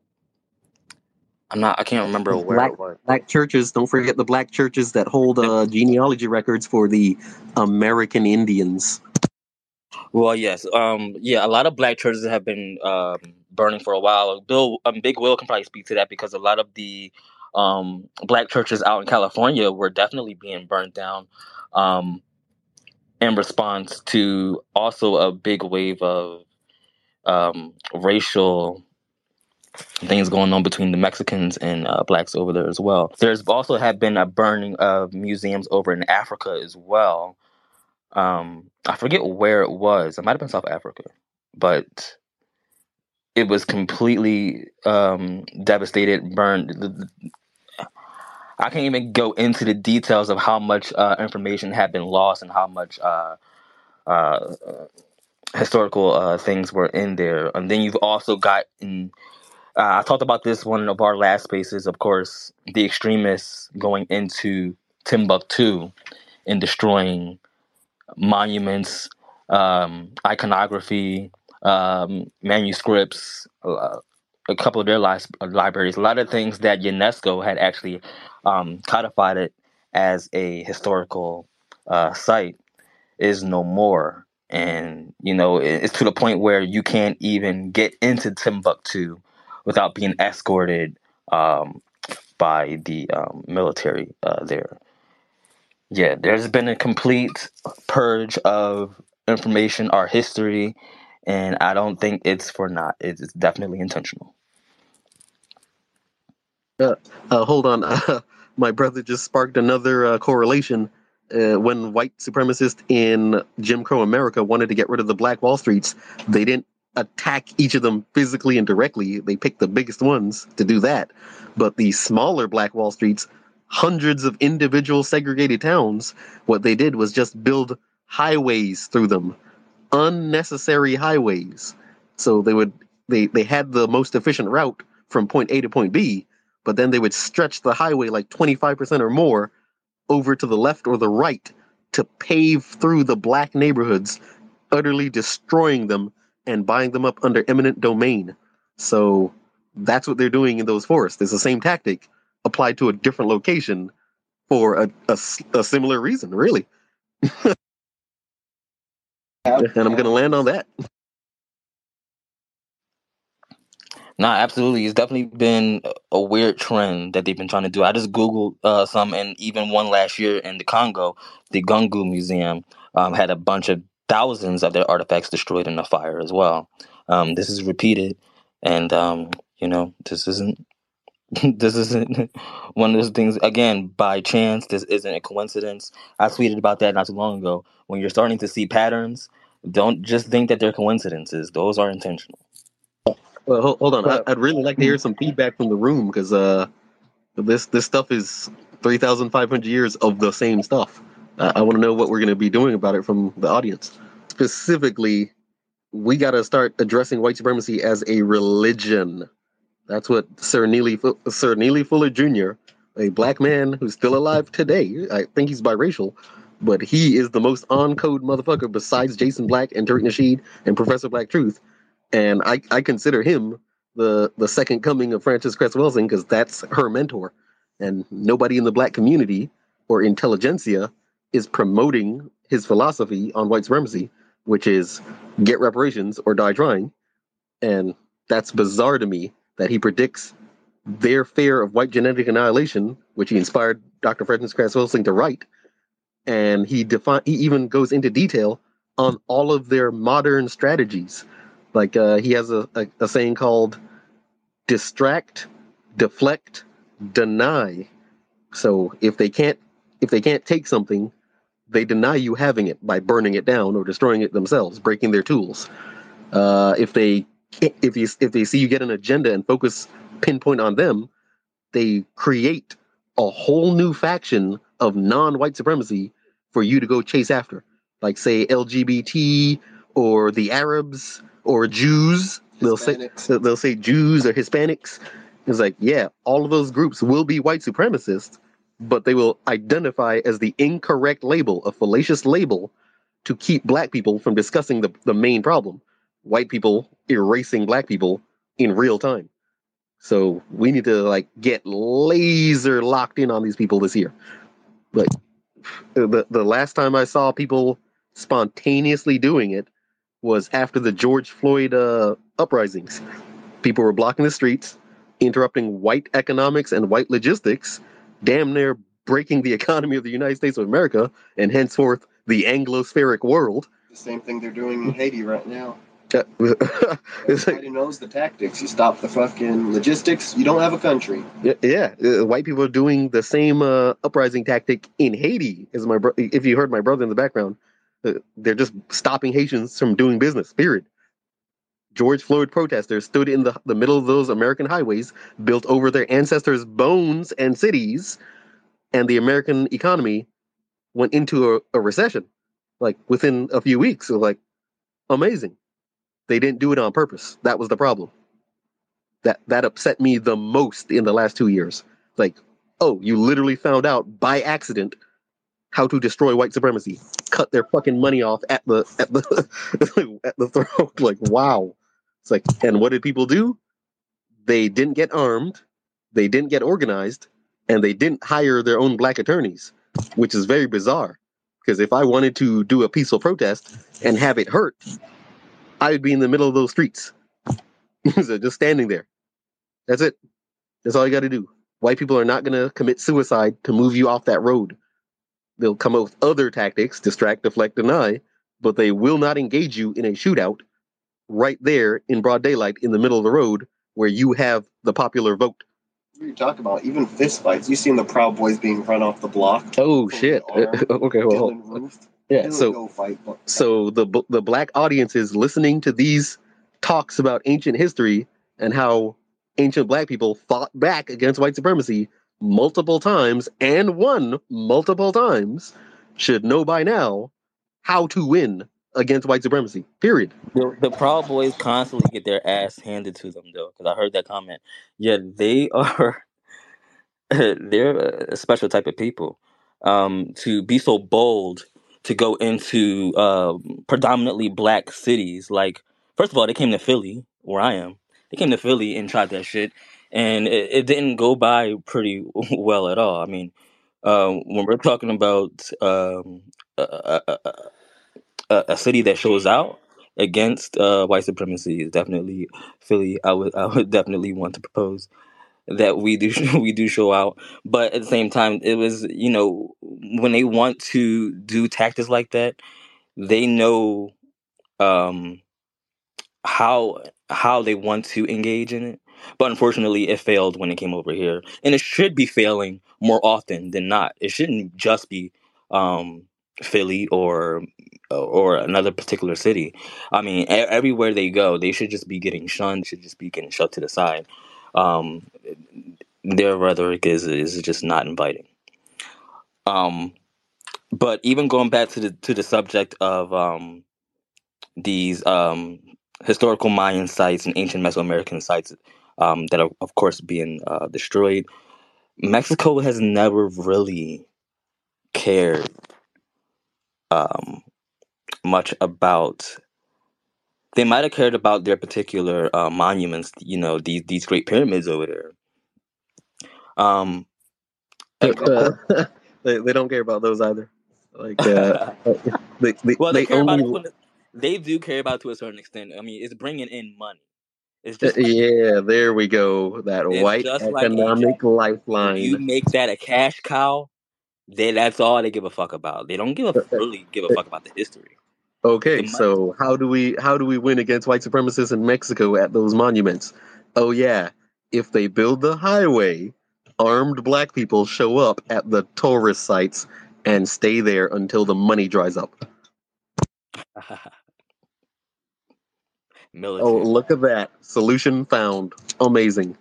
I can't remember where it was. Black churches. Don't forget the black churches that hold genealogy records for the American Indians. Well, yes. A lot of black churches have been burning for a while. Big Will can probably speak to that because a lot of the black churches out in California were definitely being burnt down in response to also a big wave of racial things going on between the Mexicans and blacks over there as well. There's also have been a burning of museums over in Africa as well. I forget where it was. It might have been South Africa, but it was completely devastated, burned. I can't even go into the details of how much information had been lost and how much uh, historical things were in there. And then you've also gotten, I talked about this one of our last spaces, of course, the extremists going into Timbuktu and destroying monuments, iconography, manuscripts, a couple of their libraries, a lot of things that UNESCO had actually codified it as a historical site is no more. And, it's to the point where you can't even get into Timbuktu without being escorted by the military there. Yeah, there's been a complete purge of information, our history, and I don't think it's for naught. It's definitely intentional. Hold on. My brother just sparked another correlation. When white supremacists in Jim Crow America wanted to get rid of the Black Wall Streets, they didn't attack each of them physically and directly. They picked the biggest ones to do that. But the smaller Black Wall Streets, hundreds of individual segregated towns, what they did was just build highways through them, unnecessary highways. So they had the most efficient route from point A to point B, but then they would stretch the highway like 25% or more over to the left or the right to pave through the black neighborhoods, utterly destroying them and buying them up under eminent domain. So that's what they're doing in those forests. It's the same tactic applied to a different location for a similar reason, really. And I'm going to land on that. No, absolutely. It's definitely been a weird trend that they've been trying to do. I just Googled some, and even one last year in the Congo, the Gungu Museum had a bunch of thousands of their artifacts destroyed in a fire as well. This is repeated, and this isn't this isn't one of those things. Again, by chance, this isn't a coincidence. I tweeted about that not too long ago. When you're starting to see patterns, don't just think that they're coincidences. Those are intentional. Well, hold on. I'd really like to hear some feedback from the room because this stuff is 3,500 years of the same stuff. I want to know what we're going to be doing about it from the audience. Specifically, we got to start addressing white supremacy as a religion. That's what Sir Neely Fuller Jr., a black man who's still alive today, I think he's biracial, but he is the most on-code motherfucker besides Jason Black and Tariq Nasheed and Professor Black Truth. And I consider him the second coming of Frances Cress Welsing because that's her mentor. And nobody in the black community or intelligentsia is promoting his philosophy on white supremacy, which is get reparations or die trying. And that's bizarre to me that he predicts their fear of white genetic annihilation, which he inspired Dr. Frances Cress Welsing to write. And he even goes into detail on all of their modern strategies. Like he has a saying called distract, deflect, deny. So if they can't take something, they deny you having it by burning it down or destroying it themselves, breaking their tools. If they see you get an agenda and focus pinpoint on them, they create a whole new faction of non-white supremacy for you to go chase after. Like say LGBT or the Arabs or Jews. They'll say Jews or Hispanics. It's like, yeah, all of those groups will be white supremacists, but they will identify as the incorrect label, a fallacious label, to keep black people from discussing the main problem. White people erasing black people in real time. So we need to get laser locked in on these people this year. Like the last time I saw people spontaneously doing it was after the George Floyd uprisings. People were blocking the streets, interrupting white economics and white logistics, damn near breaking the economy of the United States of America and henceforth the Anglospheric world. The same thing they're doing in Haiti right now. It's like, Everybody knows the tactics. You stop the fucking logistics, you don't have a country. yeah, white people are doing the same uprising tactic in Haiti. If you heard my brother in the background, they're just stopping Haitians from doing business. Period. George Floyd protesters stood in the middle of those American highways built over their ancestors' bones and cities, and the American economy went into a recession, like within a few weeks. So, like, amazing. They didn't do it on purpose. That was the problem. That upset me the most in the last 2 years. Like, oh, you literally found out by accident how to destroy white supremacy, cut their fucking money off at the at the throat. Like, wow. It's like, and what did people do? They didn't get armed, they didn't get organized, and they didn't hire their own black attorneys, which is very bizarre. Because if I wanted to do a peaceful protest and have it hurt, I would be in the middle of those streets. So just standing there. That's it. That's all you got to do. White people are not going to commit suicide to move you off that road. They'll come up with other tactics, distract, deflect, deny, but they will not engage you in a shootout right there in broad daylight in the middle of the road where you have the popular vote. What are you talking about? Even fist fights. You seen the Proud Boys being run off the block? Oh shit! Okay, well, Dylan Roof. yeah. Dylan go fight. So the black audience is listening to these talks about ancient history and how ancient black people fought back against white supremacy multiple times and won multiple times, should know by now how to win against white supremacy. Period. The Proud Boys constantly get their ass handed to them, though, because I heard that comment. Yeah, they are. They're a special type of people. To be so bold to go into predominantly black cities, like, first of all, they came to Philly, where I am. They came to Philly and tried that shit, and it didn't go by pretty well at all. I mean, when we're talking about a city that shows out against white supremacy, is definitely Philly. I would definitely want to propose that we do we do show out, but at the same time, it was, when they want to do tactics like that, they know um how they want to engage in it. But unfortunately, it failed when it came over here, and it should be failing more often than not. It shouldn't just be um Philly or another particular city. I mean, everywhere they go, they should just be getting shunned, should just be getting shoved to the side. um their rhetoric is just not inviting. Um, but even going back to the subject of these historical Mayan sites and ancient Mesoamerican sites that are, of course, being destroyed, Mexico has never really cared um, much about. They might have cared about their particular monuments, these great pyramids over there. Um, they don't care about those either. Like, well, they they care about only it. They do care about it to a certain extent. I mean, it's bringing in money. It's just yeah, there we go. That it's white just like economic Egypt. If you lifeline. make that a cash cow, that's all they give a fuck about. They don't really give a fuck about the history. The Okay, money. so how do we win against white supremacists in Mexico at those monuments? Oh yeah, if they build the highway, armed black people show up at the tourist sites and stay there until the money dries up. Oh, Militant. look at that. Solution found. Amazing.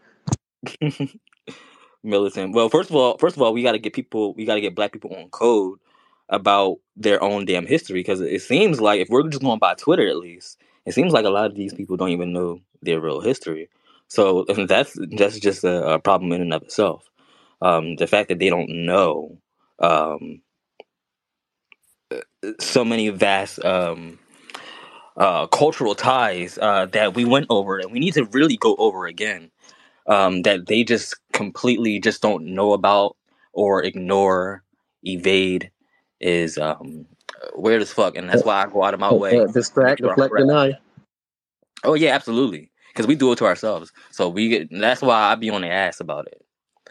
Militant. Well, first of all, we got to get black people on code about their own damn history, because it seems like, if we're just going by Twitter, at least, it seems like a lot of these people don't even know their real history. So that's just a problem in and of itself. The fact that they don't know um, so many vast cultural ties that we went over, and we need to really go over again, that they just completely just don't know about or ignore, evade, is weird as fuck, and that's why I go out of my way to make Distract, sure I'm deflect, correct. deny. Oh yeah, absolutely, because we do it to ourselves. So that's why I be on their ass about it.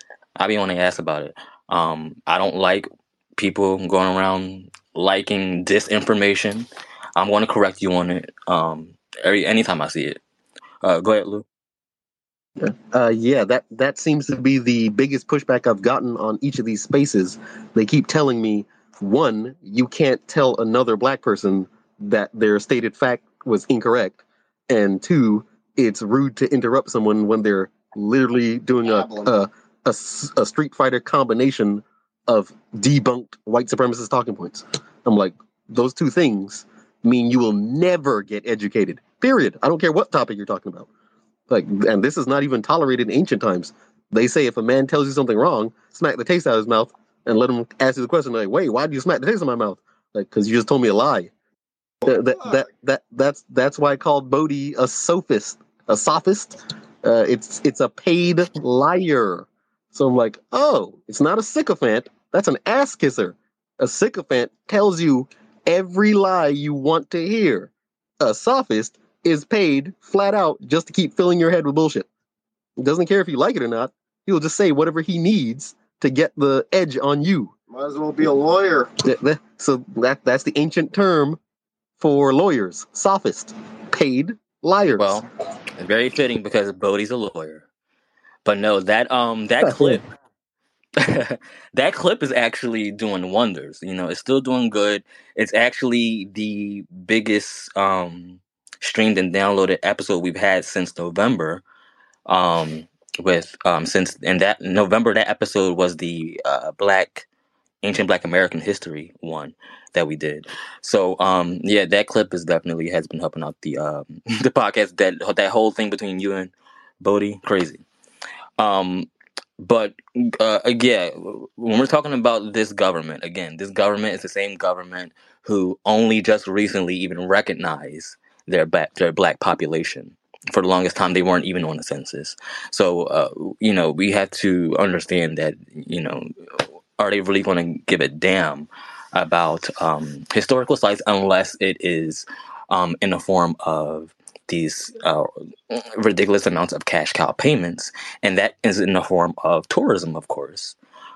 I don't like people going around liking disinformation. I'm going to correct you on it. Anytime I see it. Go ahead, Lou. Yeah, that seems to be the biggest pushback I've gotten on each of these spaces. They keep telling me, one, you can't tell another black person that their stated fact was incorrect, and two, it's rude to interrupt someone when they're literally doing a Street Fighter combination of debunked white supremacist talking points. I'm like, those two things mean you will never get educated. Period. I don't care what topic you're talking about. Like, and this is not even tolerated in ancient times. They say if a man tells you something wrong, smack the taste out of his mouth and let him ask you the question. Like, wait, why did you smack the taste out of my mouth? Like, because you just told me a lie. That's why I called Bodhi a sophist. A sophist. It's a paid liar. So I'm like, oh, it's not a sycophant. That's an ass kisser. A sycophant tells you every lie you want to hear. A sophist is paid flat out just to keep filling your head with bullshit. He doesn't care if you like it or not. He'll just say whatever he needs to get the edge on you. Might as well be a lawyer. So that's the ancient term for lawyers. Sophist. Paid liars. Well, it's very fitting because Bodhi's a lawyer. But no, that clip that clip is actually doing wonders. It's still doing good. It's actually the biggest streamed and downloaded episode we've had since November. Since in that November, that episode was the ancient Black American history one that we did. So yeah, that clip has been helping out the the podcast. That whole thing between you and Bodhi, crazy. But yeah, when we're talking about this government, again, this government is the same government who only just recently even recognized their black population. For the longest time, they weren't even on the census. So, we have to understand that, are they really going to give a damn about historical sites unless it is in the form of these ridiculous amounts of cash cow payments, and that is in the form of tourism, of course.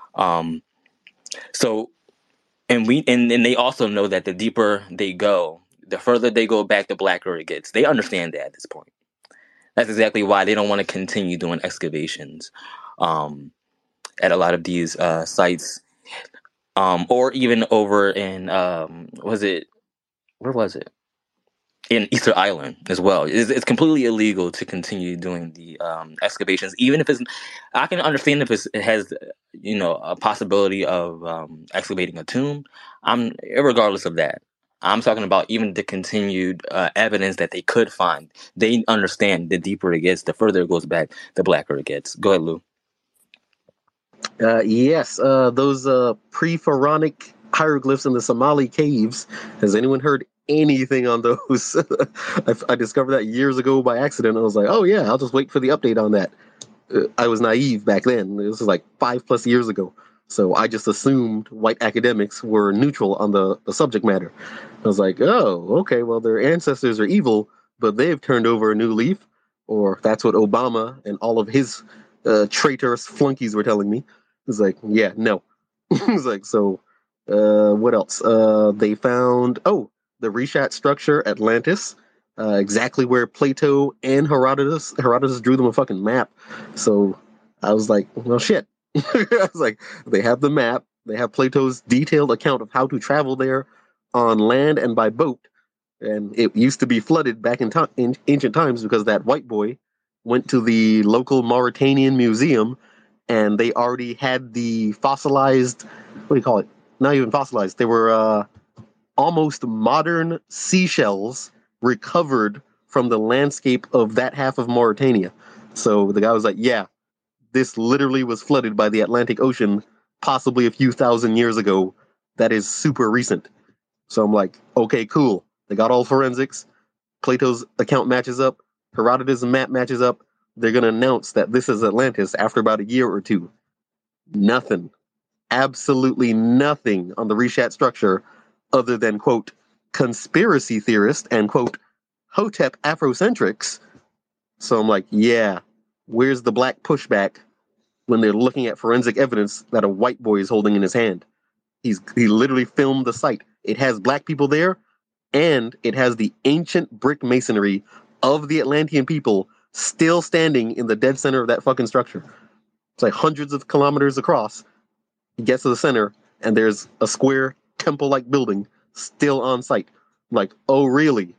So, and they also know that the deeper they go, the further they go back, the blacker it gets. They understand that at this point. That's exactly why they don't want to continue doing excavations at a lot of these sites, or even over in where was it? In Easter Island as well. It's completely illegal to continue doing the excavations, even if I can understand if it has, a possibility of excavating a tomb. Regardless of that, I'm talking about even the continued evidence that they could find. They understand the deeper it gets, the further it goes back, the blacker it gets. Go ahead, Lou. Yes, those pre-pharaonic hieroglyphs in the Somali caves. Has anyone heard anything on those? I discovered that years ago by accident. I was like, oh yeah, I'll just wait for the update on that. I was naive back then. This was like 5+ years ago. So I just assumed white academics were neutral on the subject matter. I was like, oh, okay, well, their ancestors are evil, but they've turned over a new leaf. Or that's what Obama and all of his traitorous flunkies were telling me. It's like, yeah, no. It's like, so what else? They found, the Rishat structure, Atlantis, exactly where Plato and Herodotus drew them a fucking map. So I was like, well, shit. I was like, they have the map. They have Plato's detailed account of how to travel there on land and by boat. And it used to be flooded back in ancient times because that white boy went to the local Mauritanian museum and they already had the fossilized, what do you call it? Not even fossilized. They were almost modern seashells recovered from the landscape of that half of Mauritania. So the guy was like, yeah, this literally was flooded by the Atlantic Ocean possibly a few thousand years ago. That is super recent. So I'm like, okay, cool. They got all forensics. Plato's account matches up. Herodotus' map matches up. They're going to announce that this is Atlantis after about a year or two. Nothing. Absolutely nothing on the Rishat structure other than, quote, conspiracy theorist and, quote, Hotep Afrocentrics. So I'm like, yeah, where's the black pushback when they're looking at forensic evidence that a white boy is holding in his hand? He literally filmed the site. It has black people there, and it has the ancient brick masonry of the Atlantean people still standing in the dead center of that fucking structure. It's like hundreds of kilometers across. He gets to the center, and there's a square temple-like building still on site. Like, oh really?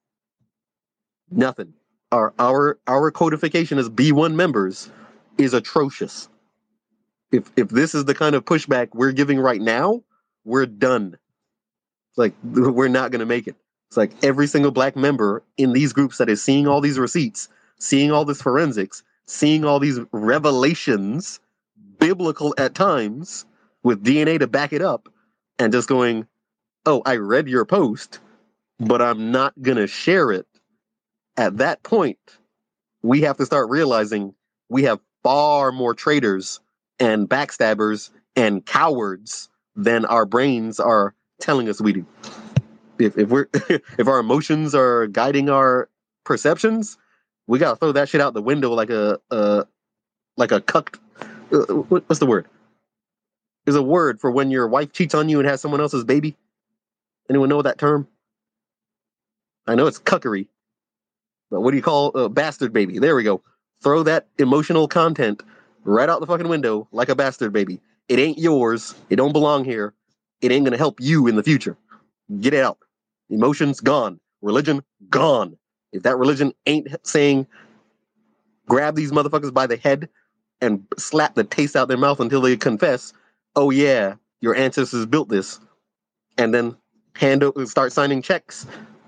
Nothing. Our codification as B1 members is atrocious. If this is the kind of pushback we're giving right now, we're done. It's like we're not gonna make it. It's like every single black member in these groups that is seeing all these receipts, seeing all this forensics, seeing all these revelations, biblical at times, with DNA to back it up, and just going, oh, I read your post, but I'm not gonna share it. At that point, we have to start realizing we have far more traitors and backstabbers and cowards than our brains are telling us we do. If we're if our emotions are guiding our perceptions, we gotta throw that shit out the window like a cucked. What's the word? There's a word for when your wife cheats on you and has someone else's baby. Anyone know that term? I know it's cuckery. But what do you call a bastard baby? There we go. Throw that emotional content right out the fucking window like a bastard baby. It ain't yours. It don't belong here. It ain't gonna help you in the future. Get it out. Emotions gone. Religion gone. If that religion ain't saying grab these motherfuckers by the head and slap the taste out their mouth until they confess, oh yeah, your ancestors built this, and then start signing checks,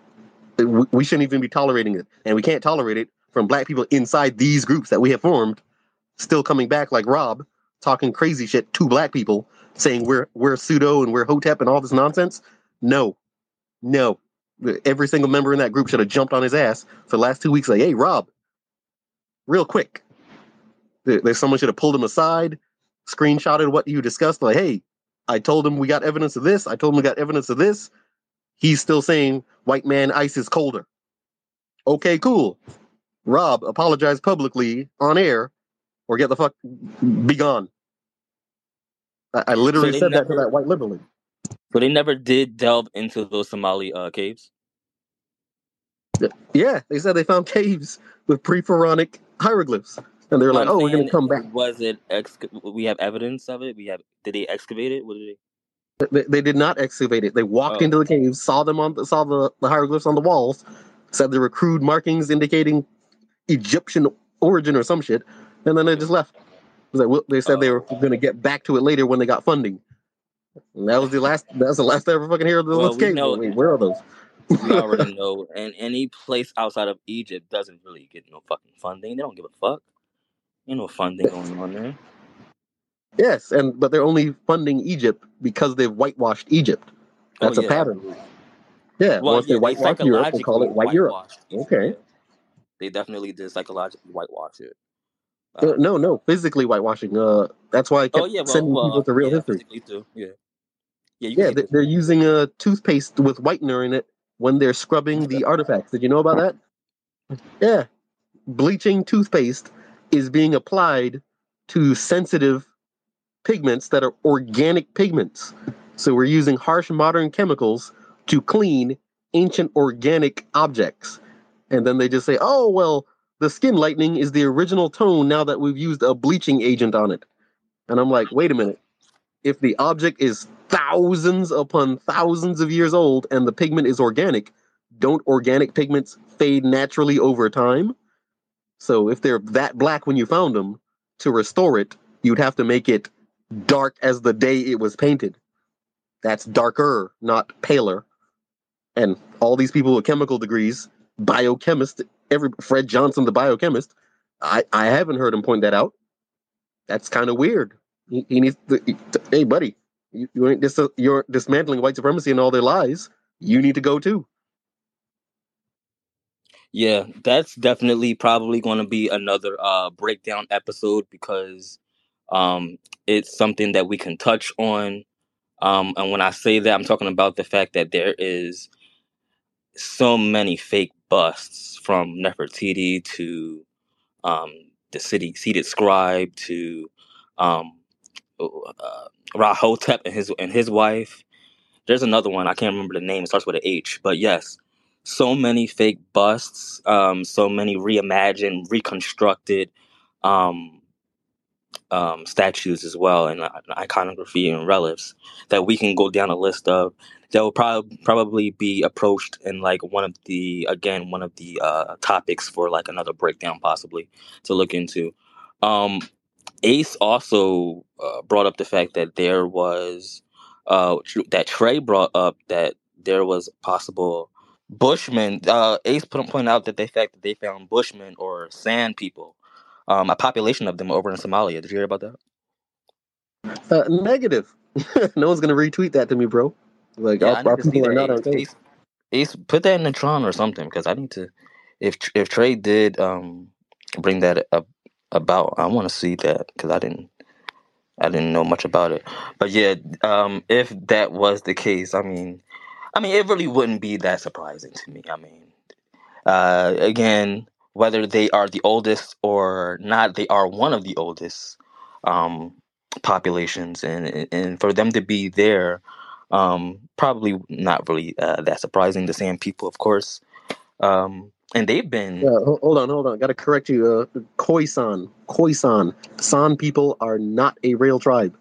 we shouldn't even be tolerating it. And we can't tolerate it from black people inside these groups that we have formed, still coming back like Rob, talking crazy shit to black people, saying we're pseudo and we're hotep and all this nonsense. No. Every single member in that group should have jumped on his ass for the last 2 weeks. Like, hey, Rob, real quick. There's someone should have pulled him aside, screenshotted what you discussed. Like, hey, I told him we got evidence of this. I told him we got evidence of this. He's still saying white man ice is colder. Okay, cool. Rob, apologize publicly on air or get the fuck, be gone. I literally said that to that white liberal. So they never did delve into those Somali caves? Yeah, they said they found caves with pre-pharaonic hieroglyphs. And they were like, oh, we're going to come back. Was it, we have evidence of it? Did they excavate it? What did they did not excavate it. They walked into the caves, saw the hieroglyphs on the walls, said there were crude markings indicating Egyptian origin or some shit, and then they just left. They said they were going to get back to it later when they got funding. And that was the last I ever fucking hear of those caves. Wait, where are those? We already know. And any place outside of Egypt doesn't really get no fucking funding. They don't give a fuck. Ain't no funding going on there. Yes, but they're only funding Egypt because they've whitewashed Egypt. That's a pattern. Absolutely. Yeah, well, once they whitewash Europe, they call it white Europe. Okay. Yeah. They definitely did psychologically whitewash it. No, physically whitewashing. That's why I kept sending people to Real History. Physically too. They're using a toothpaste with whitener in it when they're scrubbing the artifacts. Did you know about that? Yeah, bleaching toothpaste is being applied to sensitive pigments that are organic pigments. So we're using harsh modern chemicals to clean ancient organic objects. And then they just say, oh, well, the skin lightening is the original tone now that we've used a bleaching agent on it. And I'm like, wait a minute. If the object is thousands upon thousands of years old and the pigment is organic, don't organic pigments fade naturally over time? So if they're that black when you found them, to restore it, you'd have to make it dark as the day it was painted. That's darker, not paler. And all these people with chemical degrees, biochemist, Fred Johnson, the biochemist, I haven't heard him point that out. That's kind of weird. He needs to, hey, buddy, you're dismantling white supremacy and all their lies. You need to go too. Yeah, that's definitely probably going to be another breakdown episode because it's something that we can touch on. And when I say that, I'm talking about the fact that there is so many fake busts from Nefertiti to the seated scribe to Rahotep and his wife. There's another one. I can't remember the name. It starts with an H. But yes, so many fake busts, so many reimagined, reconstructed um, statues as well, and iconography and relics that we can go down a list of that will probably be approached in like one of the topics for like another breakdown possibly to look into. Um, Ace also brought up the fact that there was that Trey brought up that there was possible Bushmen. Ace pointed out that the fact that they found Bushmen or Sand people, a population of them over in Somalia. Did you hear about that? Negative. No one's gonna retweet that to me, bro. Like Yeah, I need our to see people are that. not okay. Ace, put that in the Tron or something because I need to. If Trey did bring that up about, I want to see that because I didn't know much about it. But yeah, if that was the case, I mean, it really wouldn't be that surprising to me. I mean, again, whether they are the oldest or not, they are one of the oldest um, populations, and for them to be there, probably not really that surprising. The same people, of course, and they've been. Hold on. Got to correct you. Khoisan. San people are not a real tribe.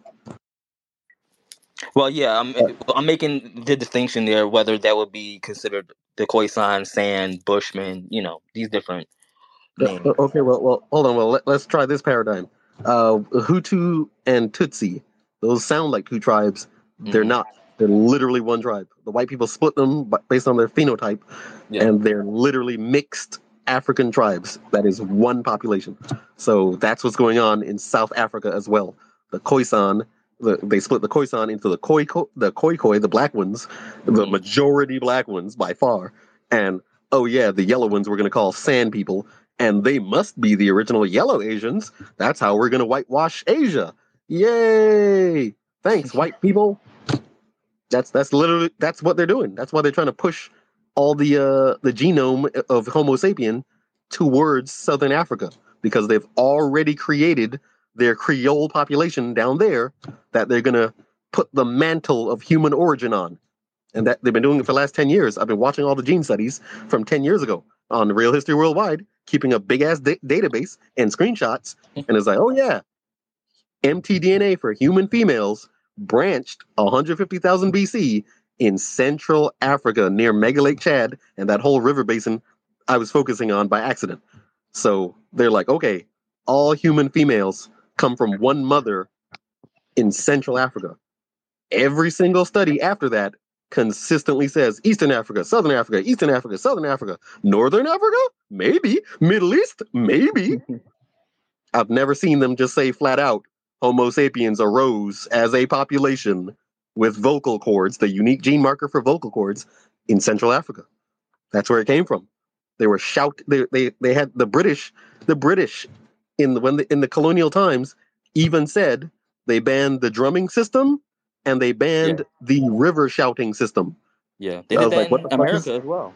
Well, yeah, Uh, I'm making the distinction there, whether that would be considered the Khoisan, Sand, Bushman, these different names. okay, well, hold on. Well, let's try this paradigm. Hutu and Tutsi. Those sound like two tribes. They're Hmm. not. They're literally one tribe. The white people split them based on their phenotype, Yeah. and they're literally mixed African tribes. That is one population. So that's what's going on in South Africa as well. The Khoisan, they split the Khoisan into the Khoikhoi, the black ones, the Hmm. majority black ones by far, and oh yeah, the yellow ones we're gonna call Sand people, and they must be the original yellow Asians. That's how we're gonna whitewash Asia. Yay! Thanks, white people. That's literally that's what they're doing. That's why they're trying to push all the genome of Homo sapien towards Southern Africa because they've already created their Creole population down there that they're gonna put the mantle of human origin on, and that they've been doing it for the last 10 years. I've been watching all the gene studies from 10 years ago on Real History Worldwide, keeping a big ass database and screenshots, and it's like, oh yeah, mtDNA for human females branched 150,000 BC in Central Africa near Mega Lake Chad and that whole river basin I was focusing on by accident. So they're like, okay, all human females come from one mother in Central Africa. Every single study after that consistently says Eastern Africa, Southern Africa, Eastern Africa, Southern Africa, Northern Africa, maybe, Middle East, maybe. I've never seen them just say flat out Homo sapiens arose as a population with vocal cords, the unique gene marker for vocal cords in Central Africa. That's where it came from. They were they had the British in the colonial times even said they banned the drumming system and they Yeah, banned the river shouting system. yeah, they I did was that like, what in the fuck is America as well.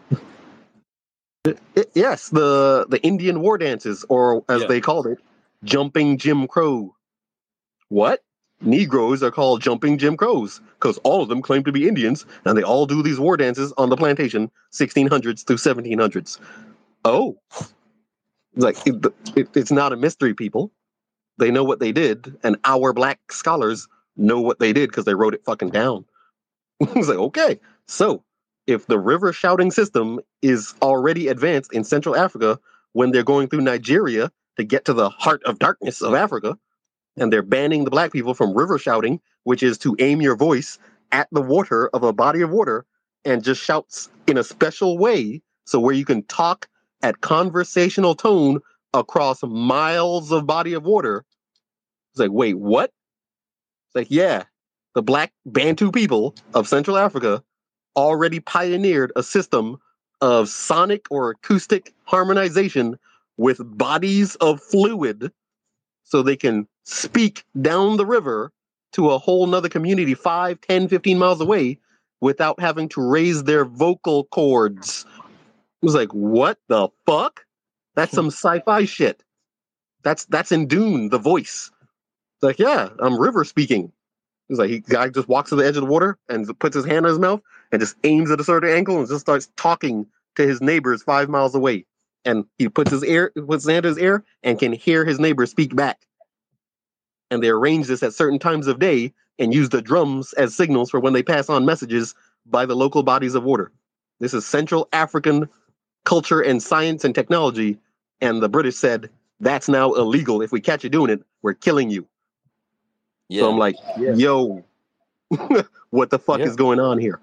yes, the Indian war dances, or as Yeah. they called it, jumping Jim Crow. What? Negroes are called jumping Jim Crows because all of them claim to be Indians and they all do these war dances on the plantation 1600s through 1700s. Oh, like it's not a mystery, people. They know what they did, and our black scholars know what they did because they wrote it fucking down. It's like, okay, so if the river shouting system is already advanced in Central Africa when they're going through Nigeria to get to the heart of darkness of Africa, and they're banning the black people from river shouting, which is to aim your voice at the water of a body of water and just shouts in a special way, so where you can talk at conversational tone across miles of body of water. It's like, wait, what? It's like, yeah, the black Bantu people of Central Africa already pioneered a system of sonic or acoustic harmonization with bodies of fluid so they can speak down the river to a whole nother community 5, 10, 15 miles away without having to raise their vocal cords. It was like, what the fuck? That's some sci-fi shit. That's in Dune, the voice. It's like, yeah, I'm river speaking. It's like guy just walks to the edge of the water and puts his hand in his mouth and just aims at a certain angle and just starts talking to his neighbors 5 miles away. And he puts his hand in his ear and can hear his neighbors speak back. And they arrange this at certain times of day and use the drums as signals for when they pass on messages by the local bodies of water. This is Central African culture and science and technology. And the British said, that's now illegal. If we catch you doing it, we're killing you. Yeah. So I'm like, yo, what the fuck is going on here?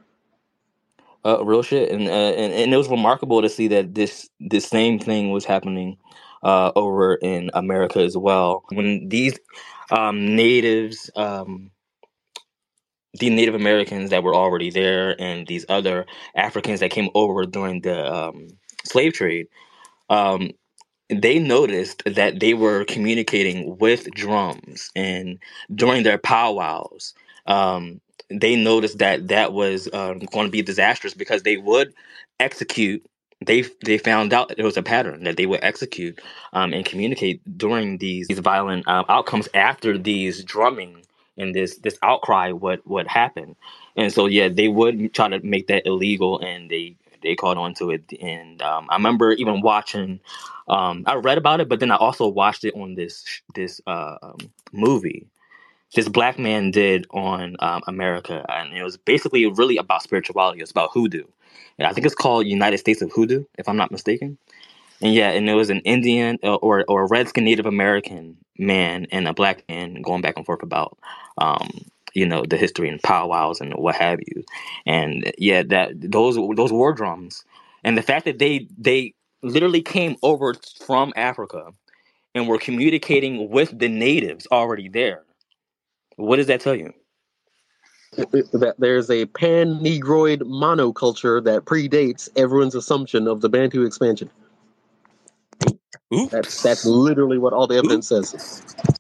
Real shit, and it was remarkable to see that this same thing was happening over in America as well. When these natives, the Native Americans that were already there, and these other Africans that came over during the slave trade, they noticed that they were communicating with drums, and during their powwows, they noticed that was going to be disastrous because they would execute. They found out it was a pattern that they would execute and communicate during these violent outcomes after these drumming and this outcry would happen, and so they would try to make that illegal, and they caught on to it. And I remember even watching. I read about it, but then I also watched it on this movie this black man did on America, and it was basically really about spirituality. It's about hoodoo, and I think it's called United States of Hoodoo, if I'm not mistaken. And and it was an Indian or a Redskin Native American man and a black man going back and forth about the history and powwows and what have you. And that those war drums and the fact that they literally came over from Africa and were communicating with the natives already there. What does that tell you? That there's a pan-Negroid monoculture that predates everyone's assumption of the Bantu expansion. Oops. That's literally what all the evidence says.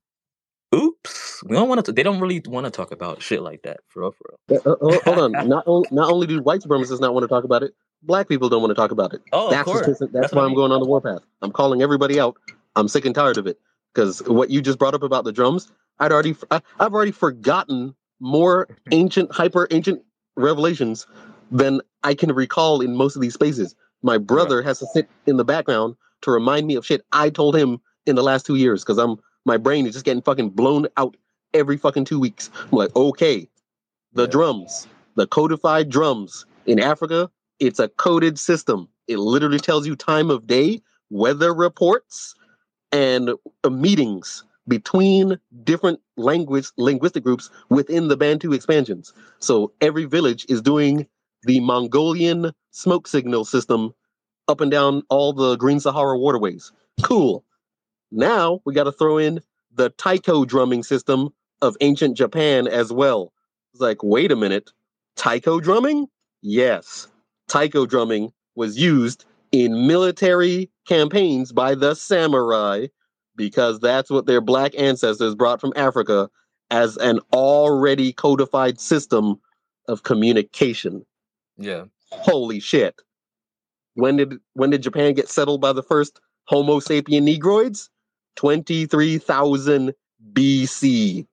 Oops. We don't want to. They don't really want to talk about shit like that. For real. Hold on. Not only do white supremacists not want to talk about it, black people don't want to talk about it. Oh, that's of course. That's why I'm going on the warpath. I'm calling everybody out. I'm sick and tired of it because what you just brought up about the drums, I've already forgotten more hyper ancient revelations than I can recall in most of these spaces. My brother has to sit in the background to remind me of shit I told him in the last 2 years because my brain is just getting fucking blown out every fucking 2 weeks. I'm like, okay, the drums, the codified drums in Africa, it's a coded system. It literally tells you time of day, weather reports, and meetings between different linguistic groups within the Bantu expansions. So every village is doing the Mongolian smoke signal system up and down all the Green Sahara waterways. Cool. Now we got to throw in the taiko drumming system of ancient Japan as well. It's like, wait a minute, taiko drumming? Yes. Taiko drumming was used in military campaigns by the samurai because that's what their black ancestors brought from Africa as an already codified system of communication. Yeah. Holy shit. When did Japan get settled by the first Homo sapien Negroids? 23,000 BC.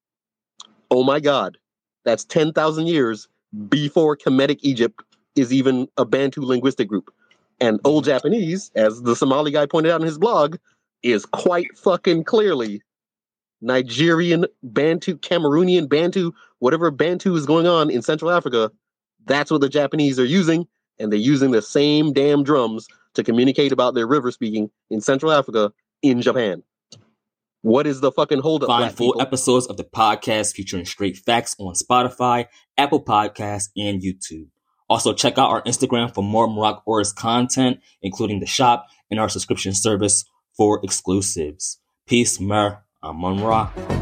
Oh my God. That's 10,000 years before Kemetic Egypt is even a Bantu linguistic group. And Old Japanese, as the Somali guy pointed out in his blog, is quite fucking clearly Nigerian Bantu, Cameroonian Bantu, whatever Bantu is going on in Central Africa, that's what the Japanese are using. And they're using the same damn drums to communicate about their river speaking in Central Africa in Japan. What is the fucking holdup? Find full episodes of the podcast featuring straight facts on Spotify, Apple Podcasts, and YouTube. Also, check out our Instagram for more Morocco Oris content, including the shop and our subscription service for exclusives. Peace, Mer. I'm Monroe.